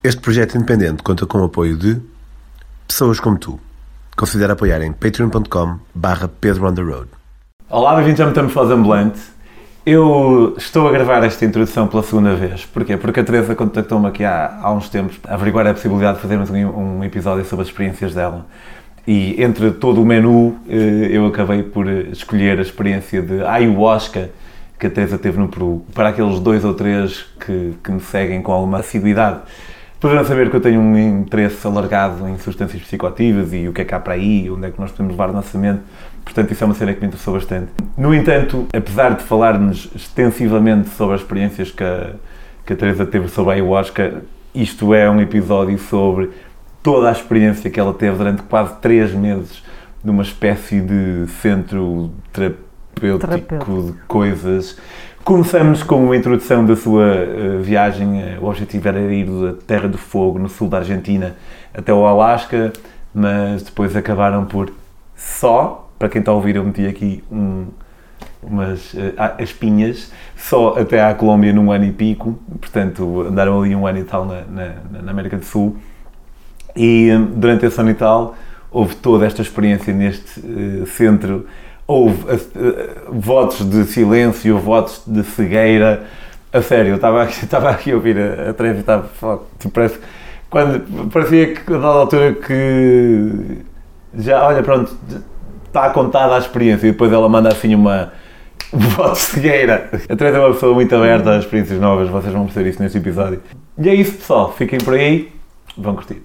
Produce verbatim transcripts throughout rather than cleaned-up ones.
Este projeto independente conta com o apoio de pessoas como tu. Considera apoiar em patreon ponto com barra pedro on the road. Olá, bem-vindos ao Metamorfose Ambulante. Eu estou a gravar esta introdução pela segunda vez. Porquê? Porque a Teresa contactou-me aqui há, há uns tempos a averiguar a possibilidade de fazermos um, um episódio sobre as experiências dela. E entre todo o menu, eu acabei por escolher a experiência de ayahuasca que a Teresa teve no Peru. Para aqueles dois ou três que, que me seguem com alguma assiduidade, poderão saber que eu tenho um interesse alargado em substâncias psicoativas e o que é que há para aí, onde é que nós podemos levar a nossa mente. Portanto, isso é uma cena que me interessou bastante. No entanto, apesar de falarmos extensivamente sobre as experiências que a, que a Teresa teve sobre a ayahuasca, isto é um episódio sobre toda a experiência que ela teve durante quase três meses numa espécie de centro terapêutico, terapêutico. de coisas. Começamos com uma introdução da sua uh, viagem. O objetivo era ir da Terra do Fogo, no sul da Argentina, até o Alasca, mas depois acabaram por só, para quem está a ouvir, eu meti aqui um, umas uh, espinhas, só até à Colômbia num ano e pico, portanto andaram ali um ano e tal na, na, na América do Sul. E um, durante esse ano e tal houve toda esta experiência neste uh, centro. Houve uh, uh, votos de silêncio, votos de cegueira. A sério, eu estava aqui, estava aqui a ouvir a, a Teresa e estava a falar, parece, quando, parecia que a dada altura que já, olha, pronto, está contada a experiência e depois ela manda assim uma um voto de cegueira. A Teresa é uma pessoa muito aberta às experiências novas, vocês vão perceber isso neste episódio. E é isso, pessoal, fiquem por aí, vão curtir.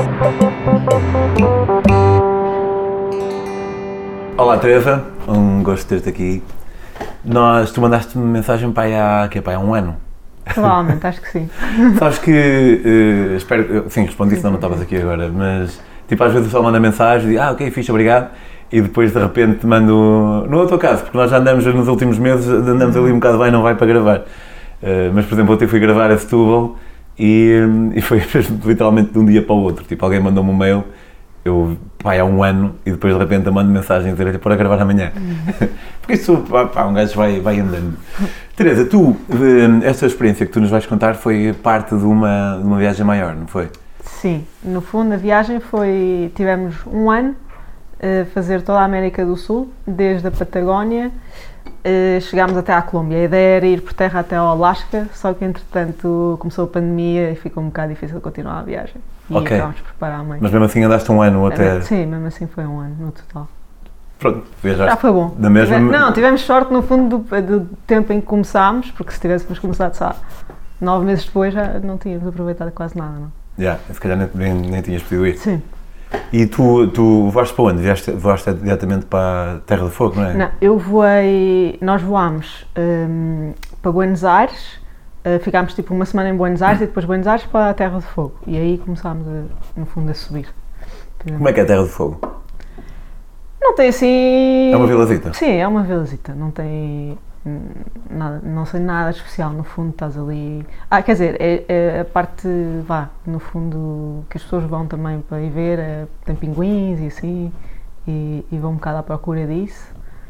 Olá Teresa, um gosto de ter-te aqui. Nós, tu mandaste-me mensagem para aí há, que é, para aí há um ano? Provavelmente, acho que sim. Sabes que, uh, espero, sim, respondi, senão não estavas aqui agora, mas tipo às vezes eu só mando a mensagem e digo, ah ok, fixe, obrigado, e depois de repente mando, no outro caso, porque nós já andamos nos últimos meses, andamos ali um bocado bem, não vai para gravar. Uh, mas por exemplo, ontem fui gravar a Setúbal e, e foi literalmente de um dia para o outro, tipo alguém mandou-me um mail, eu, pá, há um ano, e depois de repente eu mando mensagem a dizer para gravar amanhã. Porque isso, pá, um gajo vai, vai andando. Teresa, tu, esta experiência que tu nos vais contar foi parte de uma, de uma viagem maior, não foi? Sim, no fundo a viagem foi, tivemos um ano a fazer toda a América do Sul, desde a Patagónia, chegámos até à Colômbia. A ideia era ir por terra até ao Alasca, só que entretanto começou a pandemia e ficou um bocado difícil continuar a viagem. E okay. acabámos por parar a meio. Mas mesmo assim andaste um ano até... Sim, mesmo assim foi um ano no total. Pronto, viajaste. Já foi bom. Da mesma... Tive... Não, tivemos sorte no fundo do, do tempo em que começámos, porque se tivéssemos começado, sabe, nove meses depois já não tínhamos aproveitado quase nada, não? Já, yeah, se calhar nem, nem, nem tinhas podido ir. Sim. E tu, tu voaste para onde? Voaste, voaste diretamente para a Terra do Fogo, não é? Não, eu voei, nós voámos um, para Buenos Aires, uh, ficámos tipo uma semana em Buenos Aires e depois Buenos Aires para a Terra do Fogo. E aí começámos, a, no fundo, a subir. Como é que é a Terra do Fogo? Não tem assim... É uma vilazita? Sim, é uma vilazita, não tem nada, não sei nada especial, no fundo estás ali... Ah, quer dizer, é, é a parte, vá, no fundo, que as pessoas vão também para ir ver, é, tem pinguins e assim, e, e vão um bocado à procura disso,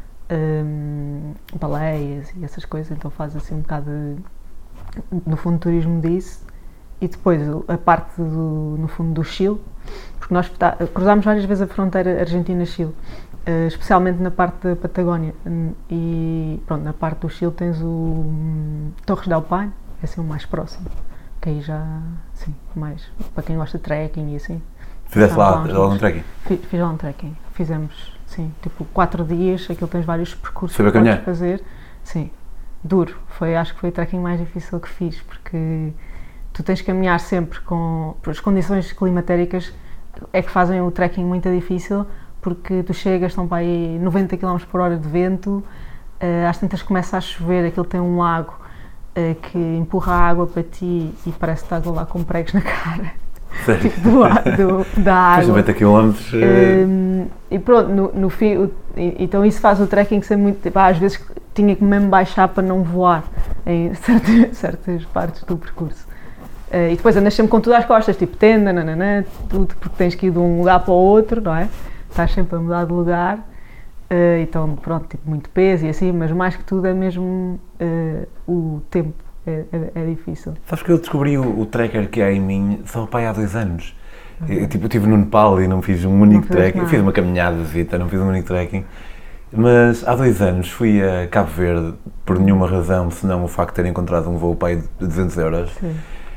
um, baleias e essas coisas, então faz assim um bocado, de, no fundo, turismo disso, e depois a parte, do, no fundo, do Chile, porque nós tá, cruzámos várias vezes a fronteira Argentina-Chile, Uh, especialmente na parte da Patagónia, e pronto, na parte do Chile tens o um, Torres del Paine, é assim o mais próximo, que aí já, sim, mais, para quem gosta de trekking e assim. Fizeste lá, lá um trekking? Fiz, fiz lá um trekking, fizemos, sim, tipo quatro dias, aquilo tens vários percursos que podes fazer, sim, duro, foi, acho que foi o trekking mais difícil que fiz, porque tu tens que caminhar sempre com, as condições climatéricas é que fazem o trekking muito difícil, porque tu chegas, estão para aí noventa quilómetros por hora de vento, uh, às tantas começa a chover, aquilo tem um lago uh, que empurra a água para ti e parece que estás lá com pregos na cara, tipo do, do, da água. noventa quilómetros... Um, e pronto, no, no fim, o, e, então isso faz o trekking ser muito, tipo, às vezes tinha que mesmo baixar para não voar em certas, certas partes do percurso. Uh, e depois andas sempre com tudo às costas, tipo tenda, nananã, tudo, porque tens que ir de um lugar para o outro, não é? Estás sempre a mudar de lugar, uh, então pronto, tipo, muito peso e assim, mas mais que tudo é mesmo uh, o tempo é, é, é difícil. Sabes que eu descobri o, o tracker que há em mim só pai há dois anos. Eu, tipo, eu estive no Nepal e não fiz um único trekking. Fiz uma caminhada de visita, não fiz um único trekking. Mas há dois anos fui a Cabo Verde por nenhuma razão, senão o facto de ter encontrado um voo pai de duzentos euros. Sim.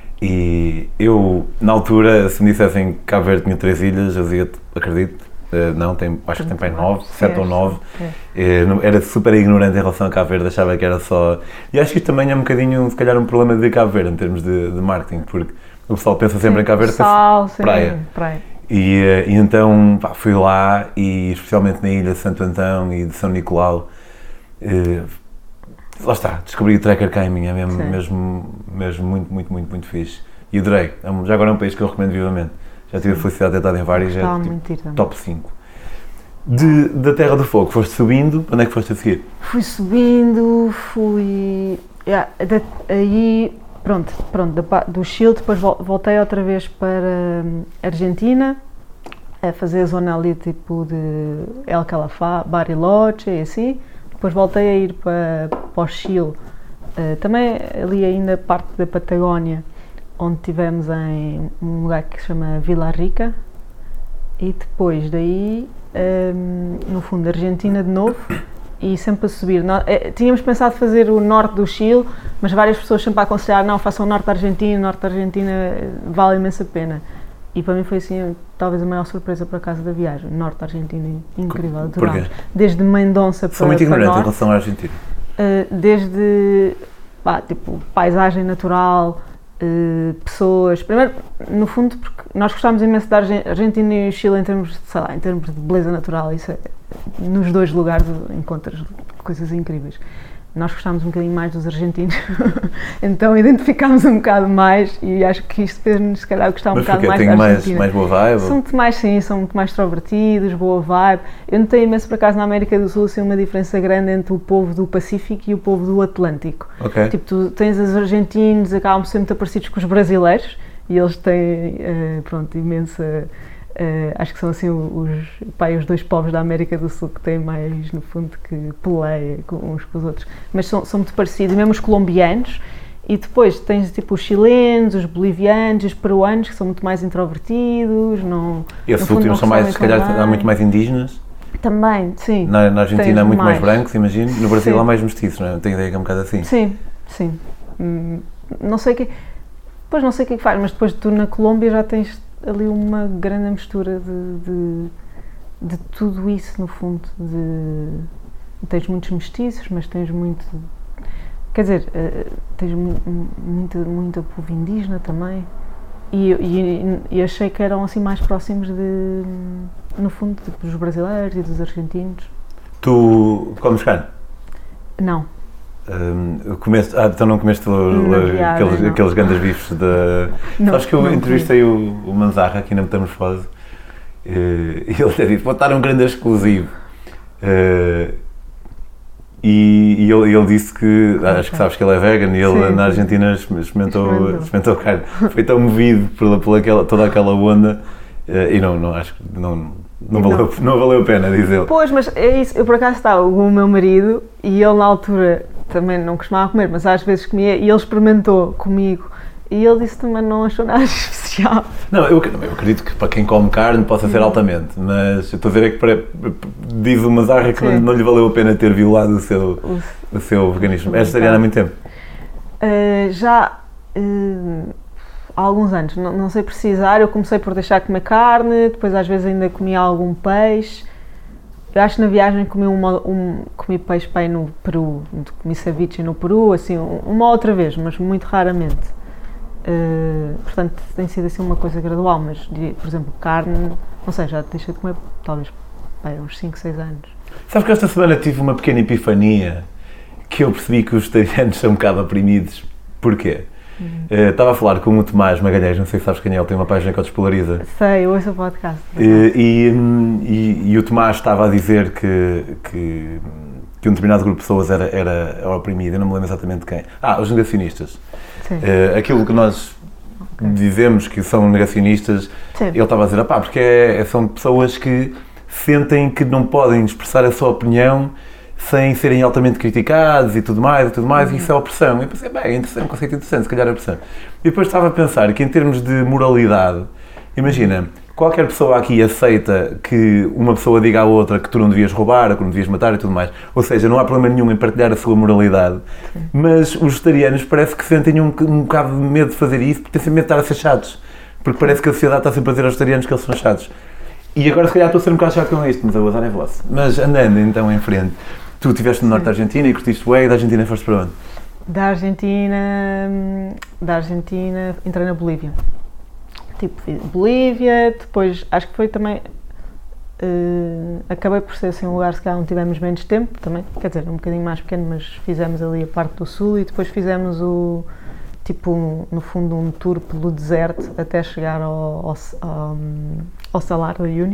E eu, na altura, se me dissessem que Cabo Verde tinha três ilhas, eu dizia, acredito, uh, não, tem, acho que tem pai nove, sete ou nove. É. Uh, era super ignorante em relação a Cabo Verde, achava que era só... E acho que isto também é um bocadinho, se calhar, um problema de Cabo Verde, em termos de, de marketing, porque o pessoal pensa sempre sim, em Cabo Verde, sal, sim, praia. praia. E, e então pá, fui lá, e especialmente na ilha de Santo Antão e de São Nicolau, uh, lá está, descobri o tracker cá em mim, é mesmo, mesmo, mesmo muito, muito, muito, muito fixe. E adorei, já agora é um país que eu recomendo vivamente. Já tive a felicidade de ter estado em vários, já tipo, top cinco. De, da Terra do Fogo, foste subindo, onde é que foste a seguir? Fui subindo, fui... Yeah, de, aí, pronto, pronto do Chile, depois voltei outra vez para a Argentina, a fazer a zona ali tipo de El Calafá, Bariloche e assim. Depois voltei a ir para, para o Chile, uh, também ali ainda parte da Patagónia, onde estivemos em um lugar que se chama Vila Rica, e depois daí, um, no fundo, Argentina de novo, e sempre a subir. Nós, eh, tínhamos pensado fazer o norte do Chile, mas várias pessoas sempre a aconselhar, não, façam o norte da Argentina, o norte da Argentina vale imensa pena. E para mim foi assim, talvez a maior surpresa por acaso da viagem. Norte da Argentina, incrível, adorámos. Desde Mendonça para, Sou muito para ignorante norte, em relação à Argentina. Uh, desde, pá, tipo, paisagem natural, uh, pessoas... Primeiro, no fundo, porque nós gostámos imenso da Argentina e o Chile em termos, sei lá, em termos de beleza natural. Isso é, nos dois lugares encontras coisas incríveis. Nós gostámos um bocadinho mais dos argentinos, então identificámos um bocado mais e acho que isto fez-nos, se calhar, gostar um mas bocado mais da Argentina. Mais, mais boa vibe? São muito mais, sim, são muito mais extrovertidos, boa vibe. Eu notei imenso, por acaso, na América do Sul, assim, uma diferença grande entre o povo do Pacífico e o povo do Atlântico. Okay. Tipo, tu tens os argentinos, acabam sempre muito parecidos com os brasileiros e eles têm, uh, pronto, imensa... Uh, acho que são assim os, pá, os dois povos da América do Sul que têm mais, no fundo, que peleia uns com os outros, mas são, são muito parecidos, mesmo os colombianos, e depois tens tipo os chilenos, os bolivianos, os peruanos, que são muito mais introvertidos, não... E esses últimos são mais, se calhar, há muito mais indígenas? Também, sim. Na, na Argentina há muito mais, mais brancos, imagino, no Brasil sim. há mais mestiços, não é? Tenho ideia que é um bocado assim. Sim, sim. Hum, não sei o que... Depois não sei o que é que faz, mas depois tu na Colômbia já tens ali uma grande mistura de, de, de tudo isso, no fundo, de, tens muitos mestiços, mas tens muito, quer dizer, tens muito, muito povo indígena também, e, e, e achei que eram assim mais próximos de, no fundo, tipo, dos brasileiros e dos argentinos. Tu comes carne? Não. Um, comeste, ah, então não comeste viagem, aqueles, não. aqueles grandes bifes da... Sabes que eu entrevistei o, o Manzarra aqui na Metamorfose uh, e ele até disse, pode estar um grande exclusivo uh, e, e ele, ele disse que, okay. acho que sabes que ele é vegan e ele sim, na Argentina experimentou, experimentou carne, foi tão movido por, por aquela, toda aquela onda uh, e não, não, acho que não, não, valeu, não. não valeu a pena, diz ele. Pois, mas é isso, eu por acaso estava com o meu marido e ele na altura também não costumava comer, mas às vezes comia e ele experimentou comigo e ele disse também não achou nada especial. Não, eu, eu acredito que para quem come carne possa ser altamente, mas eu estou a dizer é que para, diz o Mazarra que não, não lhe valeu a pena ter violado o seu, o, o seu veganismo. És vegetariana há muito tempo? Uh, já uh, há alguns anos, não, não sei precisar, eu comecei por deixar de comer carne, depois às vezes ainda comia algum peixe. Eu acho que na viagem comi, uma, um, comi peixe pai no Peru, comi ceviche no Peru, assim, uma outra vez, mas muito raramente. Uh, portanto, tem sido assim uma coisa gradual, mas, por exemplo, carne, não sei, já deixei de comer, talvez, pai, uns cinco, seis anos. Sabes que esta semana tive uma pequena epifania, que eu percebi que os vegetarianos são um bocado oprimidos. Porquê? Uhum. Uh, estava a falar com o Tomás Magalhães, não sei se sabes quem é, ele tem uma página que o Despolariza. Sei, eu ouço o podcast. Uh, e, e, e o Tomás estava a dizer que, que, que um determinado grupo de pessoas era, era, era oprimido, eu não me lembro exatamente quem. Ah, os negacionistas. Sim. Uh, aquilo que nós okay. dizemos que são negacionistas, sim. ele estava a dizer, ah pá, porque é, são pessoas que sentem que não podem expressar a sua opinião sem serem altamente criticados e tudo mais, e tudo mais, Uhum. e isso é opressão. E eu pensei, bem, é interessante, um conceito interessante, se calhar é opressão. E depois estava a pensar que em termos de moralidade, imagina, qualquer pessoa aqui aceita que uma pessoa diga à outra que tu não devias roubar, ou que não devias matar e tudo mais. Ou seja, não há problema nenhum em partilhar a sua moralidade. Sim. Mas os vegetarianos parece que sentem um, um bocado de medo de fazer isso, porque têm sempre medo de estar a ser chatos. Porque parece que a sociedade está sempre a dizer aos vegetarianos que eles são chatos. E agora se calhar estou a ser um bocado chato com isto, mas o azar é vosso. Mas andando então em frente, tu estiveste no norte da Argentina e curtiste bem, e da Argentina foste para onde? Da Argentina, da Argentina entrei na Bolívia. Tipo, Bolívia, depois acho que foi também, uh, acabei por ser assim um lugar se calhar não tivemos menos tempo também, quer dizer, um bocadinho mais pequeno, mas fizemos ali a parte do sul e depois fizemos o, tipo, um, no fundo um tour pelo deserto até chegar ao, ao, ao, ao Salar do Uyuni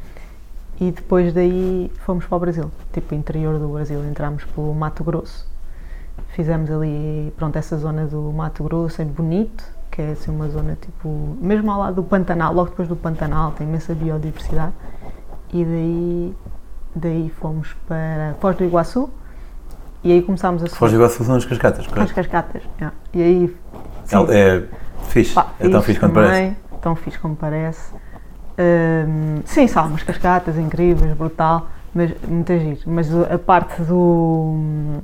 e depois daí fomos para o Brasil, tipo interior do Brasil, entramos pelo Mato Grosso, fizemos ali, pronto, essa zona do Mato Grosso é bonito, que é assim uma zona tipo, mesmo ao lado do Pantanal, logo depois do Pantanal, tem imensa biodiversidade e daí, daí fomos para Foz do Iguaçu e aí começámos a subir. Foz do Iguaçu são as cascatas, correto? As cascatas, yeah. E aí... Sim. É fixe, Pá, é tão fixe como parece. Tão fixe como parece. Um, sim, são umas cascatas incríveis, brutal, mas muito giro. Mas a parte do...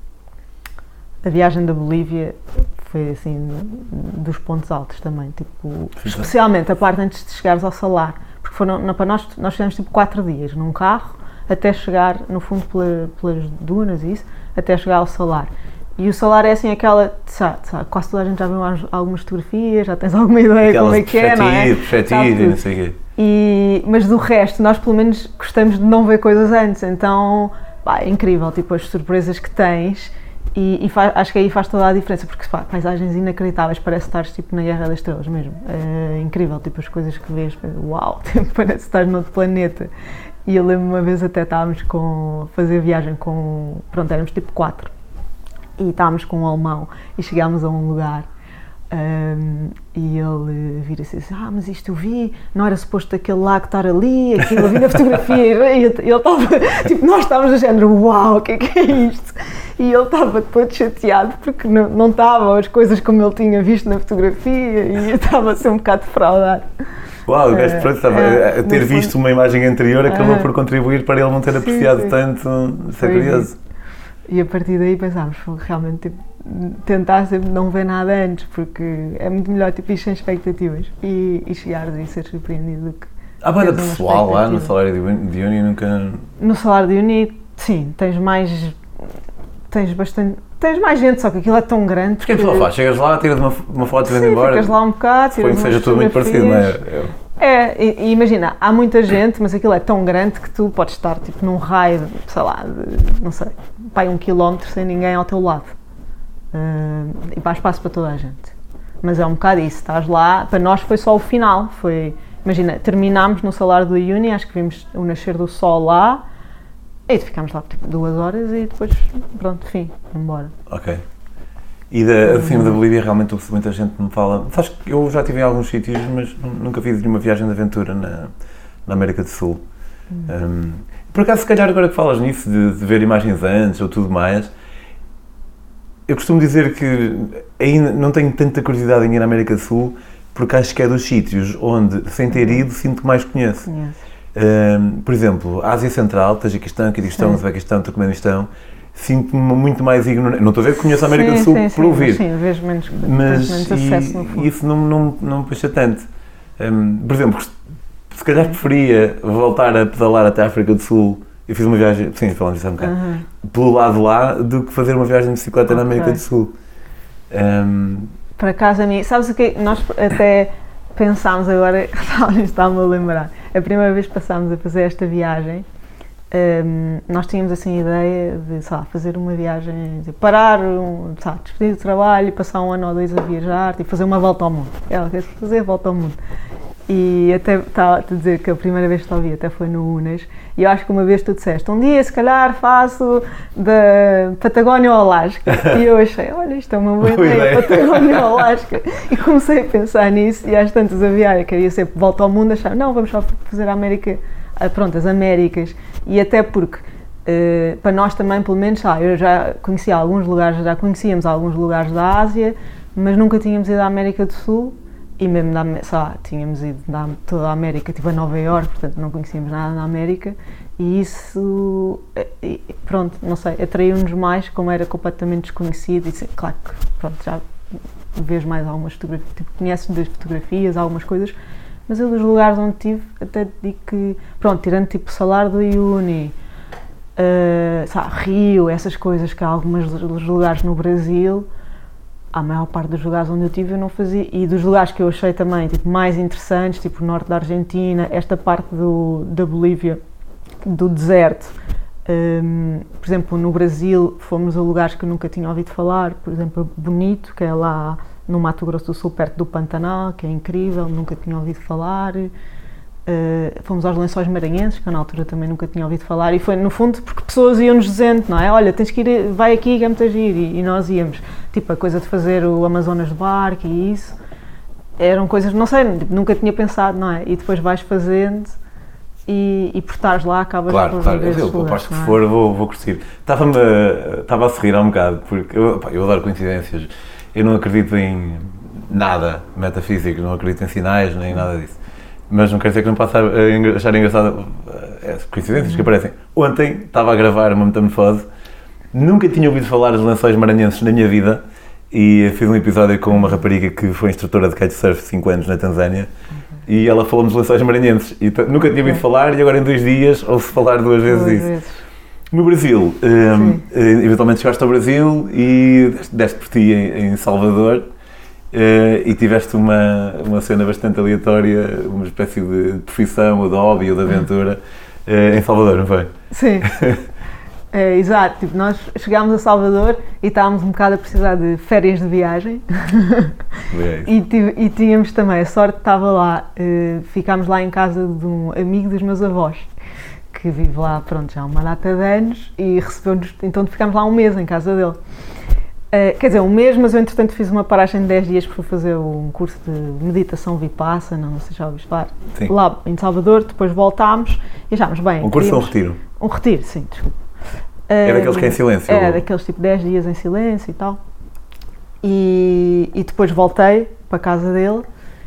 a viagem da Bolívia foi assim, dos pontos altos também, tipo, Fixe. Especialmente a parte antes de chegares ao Salar, porque foram, para nós, nós fizemos tipo quatro dias num carro, até chegar, no fundo, pela, pelas dunas e isso, até chegar ao Salar. E o Salar é assim aquela, sabe, sabe, quase toda a gente já viu algumas fotografias, já tens alguma ideia aquelas como é que é, não é? Perspectivas e não sei o quê. E, mas do resto, nós pelo menos gostamos de não ver coisas antes, então, pá, é incrível, tipo, as surpresas que tens. E, e faz, acho que aí faz toda a diferença, porque pá, paisagens inacreditáveis, parece estar tipo na Guerra das Estrelas mesmo, é incrível, tipo as coisas que vês, uau, tipo, parece estar noutro planeta. E eu lembro uma vez até estávamos com, a fazer viagem com, pronto, éramos tipo quatro, e estávamos com um alemão e chegámos a um lugar um, e ele vira-se assim, ah, mas isto eu vi, não era suposto aquele lago estar ali, aquilo eu vi na fotografia, e ele estava, tipo, nós estávamos do género, uau, o que é que é isto? E ele estava todo chateado porque não, não estavam as coisas como ele tinha visto na fotografia e estava a ser um bocado defraudado. Uau, o gajo pronto, estava é, a ter visto fundo, uma imagem anterior acabou é, por contribuir para ele não ter apreciado sim, sim. tanto, isso é curioso. E a partir daí pensámos, realmente tipo, tentar sempre não ver nada antes, porque é muito melhor tipo, ir sem expectativas e, e chegares e ser surpreendido do que... Há bué de pessoal lá no Salário de Uyuni nunca... No Salário de Uyuni, sim, tens mais... Tens bastante... Tens mais gente, só que aquilo é tão grande... Porque a pessoa faz, chegas lá, tiras uma, uma foto e vais embora... Sim, ficas lá um bocado, tiras umas fotografias... seja tudo muito parecido, não é? Eu... É, e, e imagina, há muita gente, mas aquilo é tão grande que tu podes estar tipo num raio, sei lá, de, não sei, pai um quilómetro sem ninguém ao teu lado. Uh, e há espaço para toda a gente. Mas é um bocado isso, estás lá, para nós foi só o final, foi... Imagina, terminámos no Salar do Uyuni, acho que vimos o nascer do sol lá, e ficámos lá tipo duas horas e depois, pronto, fim, embora. Ok. E da, assim, da Bolívia realmente muita gente me fala, sabes que eu já estive em alguns sítios, mas nunca fiz nenhuma viagem de aventura na, na América do Sul. Hum. Um, por acaso, se calhar agora que falas nisso, de, de ver imagens antes ou tudo mais, eu costumo dizer que ainda não tenho tanta curiosidade em ir à América do Sul, porque acho que é dos sítios onde, sem ter ido, sinto que mais conheço. Um, por exemplo, a Ásia Central, Tajiquistão, Quirguistão, Uzbequistão, Turcomenistão, sinto-me muito mais ignorante. Não estou a ver que conheço a América sim, do Sul sim, por sim, ouvir. Sim, vejo menos, mas menos acesso no fundo. Isso não, não, não me puxa tanto. Um, por exemplo, se calhar preferia voltar a pedalar até a África do Sul. Eu fiz uma viagem, sim, falando disso há um bocado, uhum. pelo lado lá, do que fazer uma viagem de bicicleta okay. na América do Sul. Um, Por acaso, a mim, sabes o que nós até pensámos agora, está-me a lembrar, a primeira vez que passámos a fazer esta viagem, um, nós tínhamos assim a ideia de, sei lá, fazer uma viagem, de parar, um, sei lá, despedir do trabalho, passar um ano ou dois a viajar, tipo, fazer uma volta ao mundo. Ela quer fazer a volta ao mundo. E até estava a te dizer que a primeira vez que te ouvi até foi no Unas, e eu acho que uma vez tu disseste, um dia se calhar faço da Patagónia ao Alasca, e eu achei, olha, isto é uma boa ideia, Patagónia ao Alasca, e comecei a pensar nisso, e às tantas a viagem, queria sempre volta ao mundo, achava, não, vamos só fazer a América, pronto, as Américas, e até porque Uh, para nós também, pelo menos, ah, eu já conhecia alguns lugares, já conhecíamos alguns lugares da Ásia, mas nunca tínhamos ido à América do Sul e mesmo da, sei lá, tínhamos ido da, toda a América, tipo a Nova Iorque, portanto não conhecíamos nada na América e isso, pronto, não sei, atraiu-nos mais como era completamente desconhecido e claro que, pronto, já vês mais algumas fotografias, tipo, conheces das fotografias, algumas coisas, mas eu dos lugares onde estive, até digo que, pronto, tirando tipo Salar do Uyuni, Uh, sabe, Rio, essas coisas que há alguns lugares no Brasil, a maior parte dos lugares onde eu estive eu não fazia, e dos lugares que eu achei também tipo, mais interessantes, tipo o norte da Argentina, esta parte do, da Bolívia, do deserto, um, por exemplo no Brasil fomos a lugares que eu nunca tinha ouvido falar, por exemplo Bonito, que é lá no Mato Grosso do Sul, perto do Pantanal, que é incrível, nunca tinha ouvido falar. Uh, fomos aos Lençóis Maranhenses, que eu na altura também nunca tinha ouvido falar, e foi no fundo porque pessoas iam-nos dizendo, não é? Olha, tens que ir, vai aqui que é muito giro, e, e nós íamos, tipo a coisa de fazer o Amazonas de barco e isso, eram coisas, não sei, nunca tinha pensado, não é? E depois vais fazendo e, e por estares lá acabas claro, por claro, ver eu lugares, aposto que é? for vou, vou curtir. Estava-me, estava a sorrir há um bocado, porque eu, pá, eu adoro coincidências, eu não acredito em nada metafísico, não acredito em sinais nem nada disso. Mas não quer dizer que não possa achar engraçado as coincidências que aparecem. Ontem estava a gravar uma metamorfose, nunca tinha ouvido falar dos Lençóis Maranhenses na minha vida e fiz um episódio com uma rapariga que foi instrutora de kitesurf cinco anos na Tanzânia e ela falou-me dos Lençóis Maranhenses e nunca tinha ouvido falar e agora em dois dias ouço falar duas vezes Duas disso. vezes. No Brasil, um, eventualmente chegaste ao Brasil e deste por ti em, em Salvador. Uh, e tiveste uma, uma cena bastante aleatória, uma espécie de profissão, ou de hobby, ou de aventura, uh, em Salvador, não foi? Sim, é, exato. Tipo, nós chegámos a Salvador e estávamos um bocado a precisar de férias de viagem e, tive, e tínhamos também, a sorte estava lá, uh, ficámos lá em casa de um amigo dos meus avós, que vive lá, pronto, já há uma data de anos e recebeu-nos, então ficámos lá um mês em casa dele. Uh, quer dizer, um mês, mas eu entretanto fiz uma paragem de dez dias para fazer um curso de meditação Vipassana, não sei se já ouviste falar, sim. Lá em Salvador, depois voltámos e achámos bem. Um curso ou um queríamos... retiro? Um retiro, sim, desculpa. É uh, daqueles que é em silêncio? É, ou... daqueles tipo dez dias em silêncio e tal. E, e depois voltei para a casa dele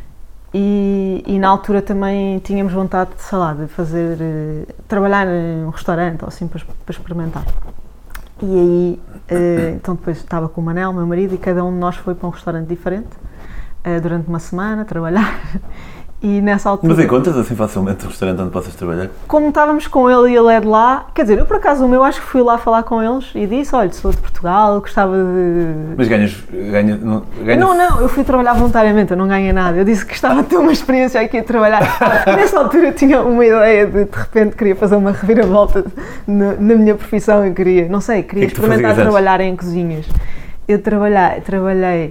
e, e na altura também tínhamos vontade, sei lá, de fazer, uh, trabalhar em um restaurante ou assim para, para experimentar. E aí, uh, então depois estava com o Manel, meu marido, e cada um de nós foi para um restaurante diferente uh, durante uma semana, trabalhar, e nessa altura... Mas encontras assim facilmente um restaurante onde possas trabalhar? Como estávamos com ele e ele é de lá, quer dizer, eu por acaso o meu acho que fui lá falar com eles e disse, olha, sou de Portugal, gostava de... Mas ganhas... ganhas, não, ganhas... não, não, eu fui trabalhar voluntariamente, eu não ganhei nada, eu disse que gostava de ter uma experiência aqui a trabalhar. Nessa altura eu tinha uma ideia de, de repente, queria fazer uma reviravolta na, na minha profissão, eu queria, não sei, queria que que experimentar trabalhar antes? em cozinhas. Eu trabalhei, trabalhei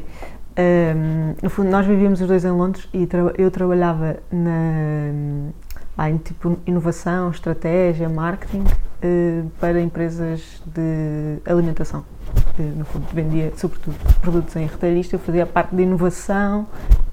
Um, no fundo, nós vivíamos os dois em Londres e tra- eu trabalhava na, lá, em tipo inovação, estratégia, marketing uh, para empresas de alimentação. Uh, no fundo, vendia sobretudo produtos em retalhista, eu fazia a parte de inovação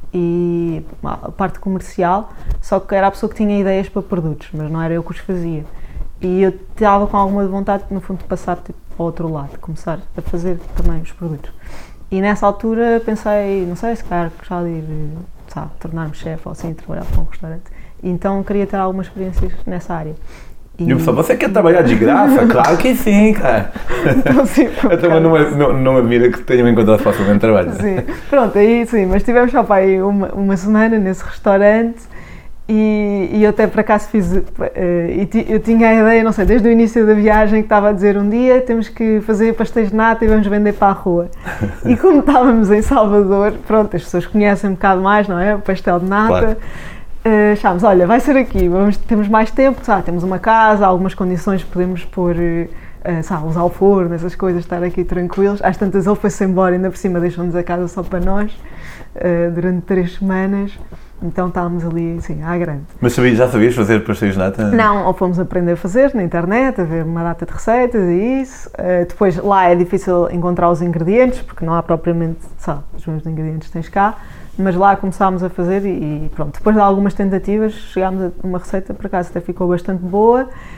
e a parte comercial, só que era a pessoa que tinha ideias para produtos, mas não era eu que os fazia. E eu estava com alguma vontade, no fundo, de passar tipo, para o outro lado, de começar a fazer também os produtos. E nessa altura pensei, não sei, se calhar gostava de ir, sabe, tornar-me chefe ou assim, trabalhar para um restaurante. E então queria ter algumas experiências nessa área. E eu pensava, você quer trabalhar de graça? Claro que sim, cara. Então, sim, eu também não, não, não admiro que tenham encontrado facilmente trabalho. Sim, pronto, aí sim, mas tivemos só para aí uma, uma semana nesse restaurante. E, e eu até por acaso fiz, uh, e ti, eu tinha a ideia, não sei, desde o início da viagem que estava a dizer um dia temos que fazer pastéis de nata e vamos vender para a rua. E como estávamos em Salvador, pronto, as pessoas conhecem um bocado mais, não é? O pastel de nata. Claro. Uh, achámos, olha, vai ser aqui, vamos, temos mais tempo, sabe, temos uma casa, algumas condições, podemos pôr, uh, sabe, usar o forno, essas coisas, estar aqui tranquilos. Às tantas ele foi-se embora, ainda por cima deixou-nos a casa só para nós, uh, durante três semanas. Então estávamos ali, assim, à grande. Mas sabias, já sabias fazer pastéis de nata? Não, ou fomos aprender a fazer na internet, a ver uma data de receitas e isso. Uh, depois lá é difícil encontrar os ingredientes, porque não há propriamente, sabe, os mesmos ingredientes que tens cá. Mas lá começámos a fazer e pronto. Depois de algumas tentativas chegámos a uma receita, por acaso até ficou bastante boa.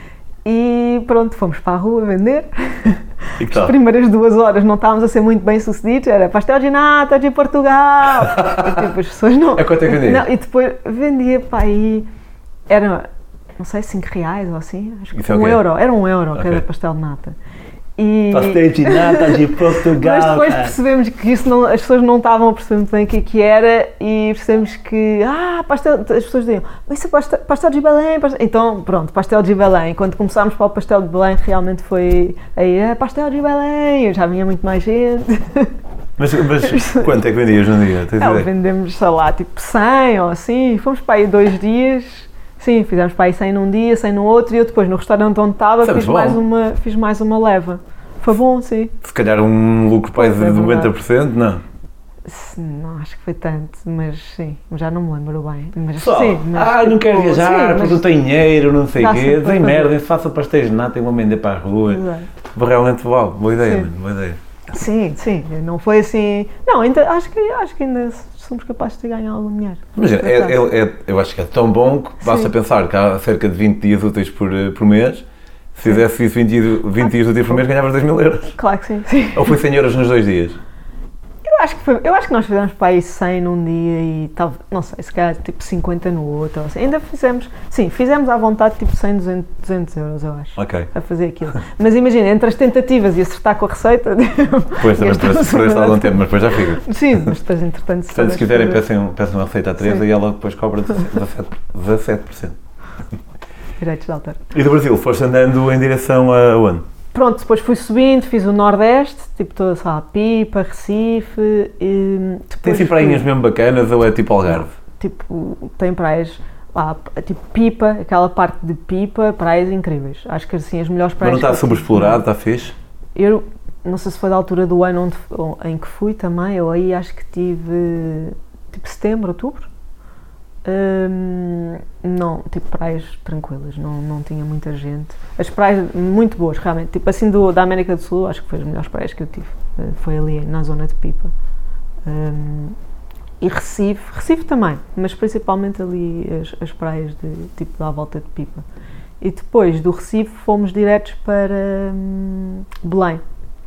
E pronto, fomos para a rua vender. E que tal? As primeiras duas horas não estávamos a ser muito bem sucedidos, era pastel de nata de Portugal. E, tipo, as pessoas não... A quanto é que vendia? Não, e depois vendia para aí, era, não sei, cinco reais ou assim, acho que Isso é um o quê? euro, era um euro Ok. cada pastel de nata. E... Pastel de nata de Portugal. Mas depois percebemos que isso não, as pessoas não estavam a perceber muito bem o que, é que era e percebemos que, ah, pastel, as pessoas diziam, mas isso é pastel, pastel de Belém, pastel... Então, pronto, pastel de Belém. Quando começámos para o pastel de Belém, realmente foi, aí, é pastel de Belém, já vinha muito mais gente. Mas, mas quanto é que vendias num dia? Tens Não, ideia? vendemos, sei lá, tipo cem ou assim, fomos para aí dois dias, sim, fizemos para aí cem num dia, cem no outro, e eu depois no restaurante onde estava Isso é fiz muito mais, bom. uma, fiz mais uma leva. Foi bom, sim. Se calhar um lucro para aí de Pois, é noventa por cento, não? Se- Não, acho que foi tanto, mas sim, já não me lembro bem. Mas, Só, sim, mas, ah, não quero tipo, viajar sim, porque mas- não tenho dinheiro, não sei o Dá quê. sempre Dei para merda, faça pastéis de nata e vou vender para a rua. Exato. Realmente, uau, boa ideia, Sim. mano, boa ideia. Sim, sim, não foi assim. Não, ainda, acho, que, acho que ainda somos capazes de ganhar algum dinheiro. Imagina, Por é, acaso. é- é- eu acho que é tão bom que basta Sim. pensar que há cerca de vinte dias úteis por, eh, por mês. Se fizesse isso vinte, dias- vinte dias úteis por mês, ganhavas dois mil euros. Claro que sim, sim. Ou foi cem euros nos dois dias? Eu acho que, foi, eu acho que nós fizemos para aí cem num dia e tal, não sei, se calhar tipo cinquenta no outro. Ou assim. Ainda fizemos, sim, fizemos à vontade tipo cem, duzentos, duzentos euros, eu acho. Ok. A fazer aquilo. Mas imagina, entre as tentativas e acertar com a receita. Depois também gastamos parece uma algum data. tempo, mas depois já fica. Sim, mas depois entretanto. Portanto, se souberes quiserem, fazer- peçam, peçam uma receita à Teresa Sim. e ela depois cobra dezassete por cento. Direitos de autor. E do Brasil, foste andando em direção a onde? Pronto, depois fui subindo, fiz o Nordeste, tipo toda, sei lá, Pipa, Recife. E depois Tem assim fui- prainhas mesmo bacanas ou é tipo Algarve? Tipo, tem praias, lá, tipo Pipa, aquela parte de Pipa, praias incríveis. Acho que assim as melhores Mas praias. não está que eu tive. sobreexplorado, está fixe? Eu não sei se foi da altura do ano onde, em que fui também, eu aí acho que tive tipo setembro, outubro. Hum, não, tipo praias tranquilas, não, não tinha muita gente. As praias muito boas, realmente, tipo assim do, da América do Sul, acho que foi as melhores praias que eu tive. Uh, Foi ali na zona de Pipa. Hum, e Recife, Recife também, mas principalmente ali as, as praias de tipo da volta de Pipa. E depois do Recife fomos diretos para hum, Belém.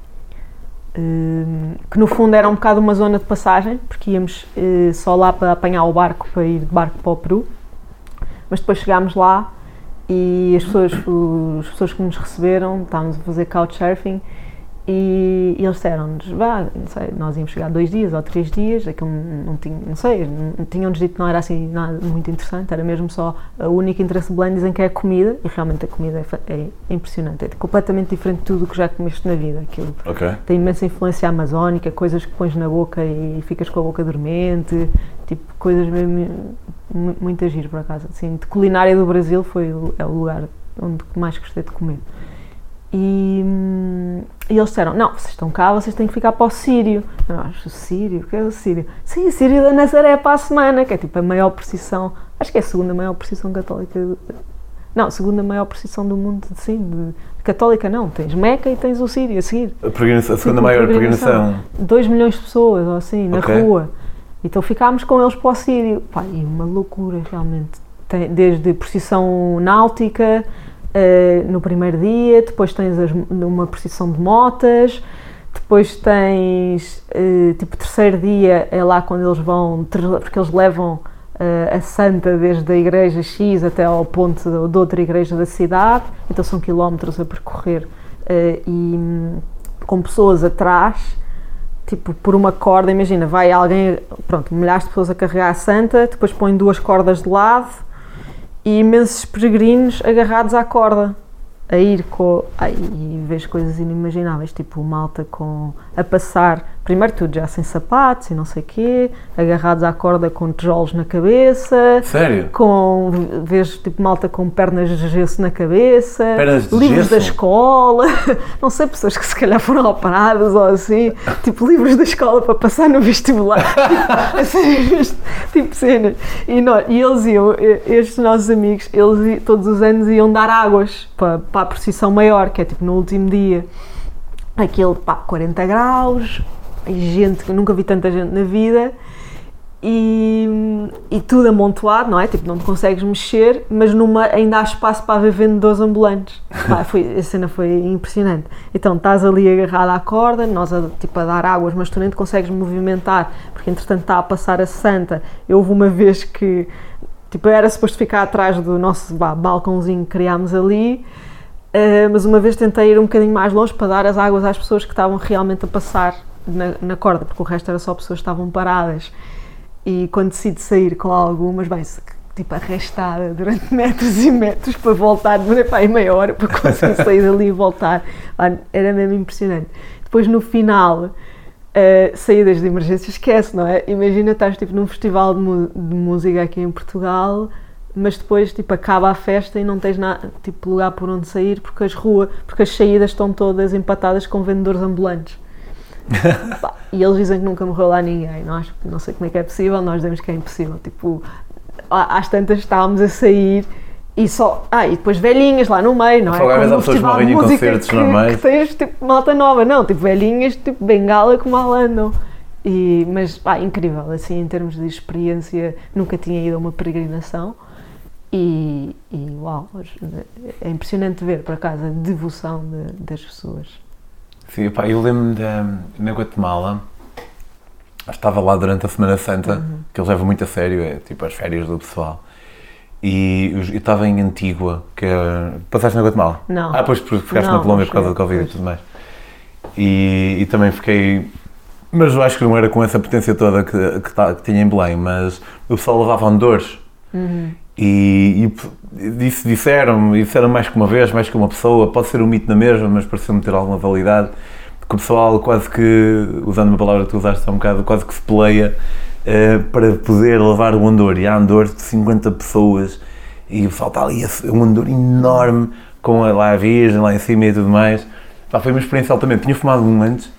Hum, que no fundo era um bocado uma zona de passagem, porque íamos eh, só lá para apanhar o barco, para ir de barco para o Peru, mas depois chegámos lá e as pessoas, os, as pessoas que nos receberam, estávamos a fazer couchsurfing e, e eles disseram-nos, vá, não sei, nós íamos chegar dois dias ou três dias, aquilo não, tinha, não sei, não, tinham-nos dito que não era assim nada muito interessante, era mesmo só o único interesse de Belém, dizem que é a comida, e realmente a comida é, fa- é impressionante, é completamente diferente de tudo o que já comeste na vida, aquilo Ok. tem imensa influência amazónica, coisas que pões na boca e ficas com a boca dormente, tipo, coisas mesmo mu- muito a giro por acaso, assim, de culinária do Brasil foi o, é o lugar onde mais gostei de comer. E, hum, e eles disseram, não, vocês estão cá, vocês têm que ficar para o Sírio. Eu acho, o Sírio? O que é o Sírio? Sim, o Sírio da Nazaré para a semana, que é tipo a maior procissão, acho que é a segunda maior procissão católica, não, a segunda maior procissão do mundo, sim, de, católica não, tens Meca e tens o Sírio a seguir. A, peregrinação- a segunda Tipo, maior peregrinação. peregrinação. dois milhões de pessoas, ou assim, na Ok. rua. Então ficámos com eles para o Sírio. Pá, e uma loucura, realmente. Tem, desde procissão náutica, eh, no primeiro dia, depois tens as- uma procissão de motas, depois tens, eh, tipo, terceiro dia é lá quando eles vão, porque eles levam eh, a santa desde a igreja X até ao ponto de, de outra igreja da cidade, então são quilómetros a percorrer eh, e hum, com pessoas atrás, tipo, por uma corda, imagina, vai alguém, pronto, milhares de pessoas a carregar a santa, depois põe duas cordas de lado e imensos peregrinos agarrados à corda, a ir com, ai, e vejo coisas inimagináveis, tipo malta com, a passar, primeiro tudo já sem sapatos e não sei o quê, agarrados à corda com tijolos na cabeça, Sério? com, vejo tipo malta com pernas de gesso na cabeça, Pernas de livros gesso? da escola, não sei, pessoas que se calhar foram operadas ou assim, tipo livros da escola para passar no vestibular, assim, tipo cenas. E, nós, e eles iam, estes nossos amigos, eles i- todos os anos iam dar águas para, para a procissão maior, que é tipo no último dia, aquele pá, quarenta graus, e gente, que eu nunca vi tanta gente na vida. e, e tudo amontoado, não é? Tipo, não te consegues mexer, mas numa, ainda há espaço para haver vendedores ambulantes. Pá, foi, a cena foi impressionante. Então, estás ali agarrado à corda, nós a, tipo, a dar águas, mas tu nem te consegues movimentar, porque entretanto está a passar a Santa. Eu houve uma vez que, tipo, eu era suposto ficar atrás do nosso bah, balcãozinho que criámos ali, uh, mas uma vez tentei ir um bocadinho mais longe para dar as águas às pessoas que estavam realmente a passar na, na corda, porque o resto era só pessoas que estavam paradas. E quando decido sair com algumas, bem, tipo arrastada durante metros e metros para voltar, demorei para aí meia hora para conseguir sair dali e voltar. Era mesmo impressionante. Depois no final, uh, saídas de emergência, esquece, não é? Imagina, estás tipo num festival de, de música aqui em Portugal, mas depois tipo acaba a festa e não tens nada, tipo lugar por onde sair, porque as ruas, porque as saídas estão todas empatadas com vendedores ambulantes. Pá, e eles dizem que nunca morreu lá ninguém. Nós não sei como é que é possível, nós dizemos que é impossível. Tipo, às tantas estávamos a sair e só. Ah, e depois velhinhas lá no meio, não é? Como no festival de música que, que tens tipo malta nova, não, tipo velhinhas, tipo bengala como mal andam. E, mas pá, incrível, assim em termos de experiência, nunca tinha ido a uma peregrinação e, e uau, é impressionante ver por acaso a devoção de, das pessoas. Sim, pá, eu lembro-me de, na Guatemala, estava lá durante a Semana Santa, uhum. que eles levam muito a sério, é tipo as férias do pessoal, e eu, eu estava em Antígua, que é... Passaste na Guatemala? Não. Ah, pois porque ficaste não, na Colômbia por causa do Covid pois. E tudo mais. E, e também fiquei... Mas eu acho que não era com essa potência toda que, que, tá, que tinha em Belém, mas o pessoal levava andores. Uhum. E, e disse, disseram-me, disseram mais que uma vez, mais que uma pessoa, pode ser um mito na mesma, mas pareceu-me ter alguma validade, que o pessoal quase que, usando uma palavra que tu usaste há um bocado, quase que se peleia uh, para poder levar o andor, e há andor de cinquenta pessoas, e o pessoal está ali, um andor enorme, com a, lá a Virgem, lá em cima e tudo mais. Pá, foi uma experiência altamente, tinha fumado um antes,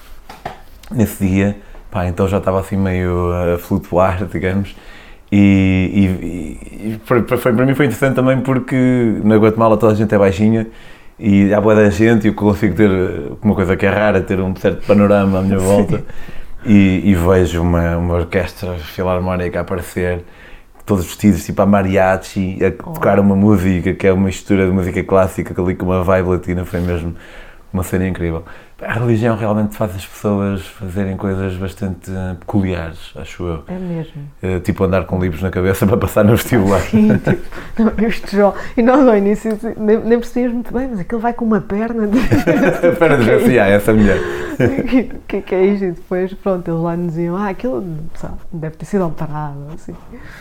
nesse dia, pá, então já estava assim meio a flutuar, digamos. E, e, e foi, foi, para mim foi interessante também porque na Guatemala toda a gente é baixinha e há boa da gente e eu consigo ter uma coisa que é rara, ter um certo panorama à minha volta e, e vejo uma, uma orquestra filarmónica a aparecer, todos vestidos tipo a mariachi, a tocar uma música que é uma mistura de música clássica ali com uma vibe latina, foi mesmo uma cena incrível. A religião realmente faz as pessoas fazerem coisas bastante peculiares, acho eu. É mesmo. É, tipo andar com livros na cabeça para passar no vestibular. Sim, tipo, não, este jogo. E nós ao início nem, nem percebíamos muito bem, mas aquilo vai com uma perna. De... a perna de ver, sim, ah, essa mulher. O que, que, que é isto? E depois, pronto, eles lá nos diziam, ah, aquilo sabe, deve ter sido alterado, assim.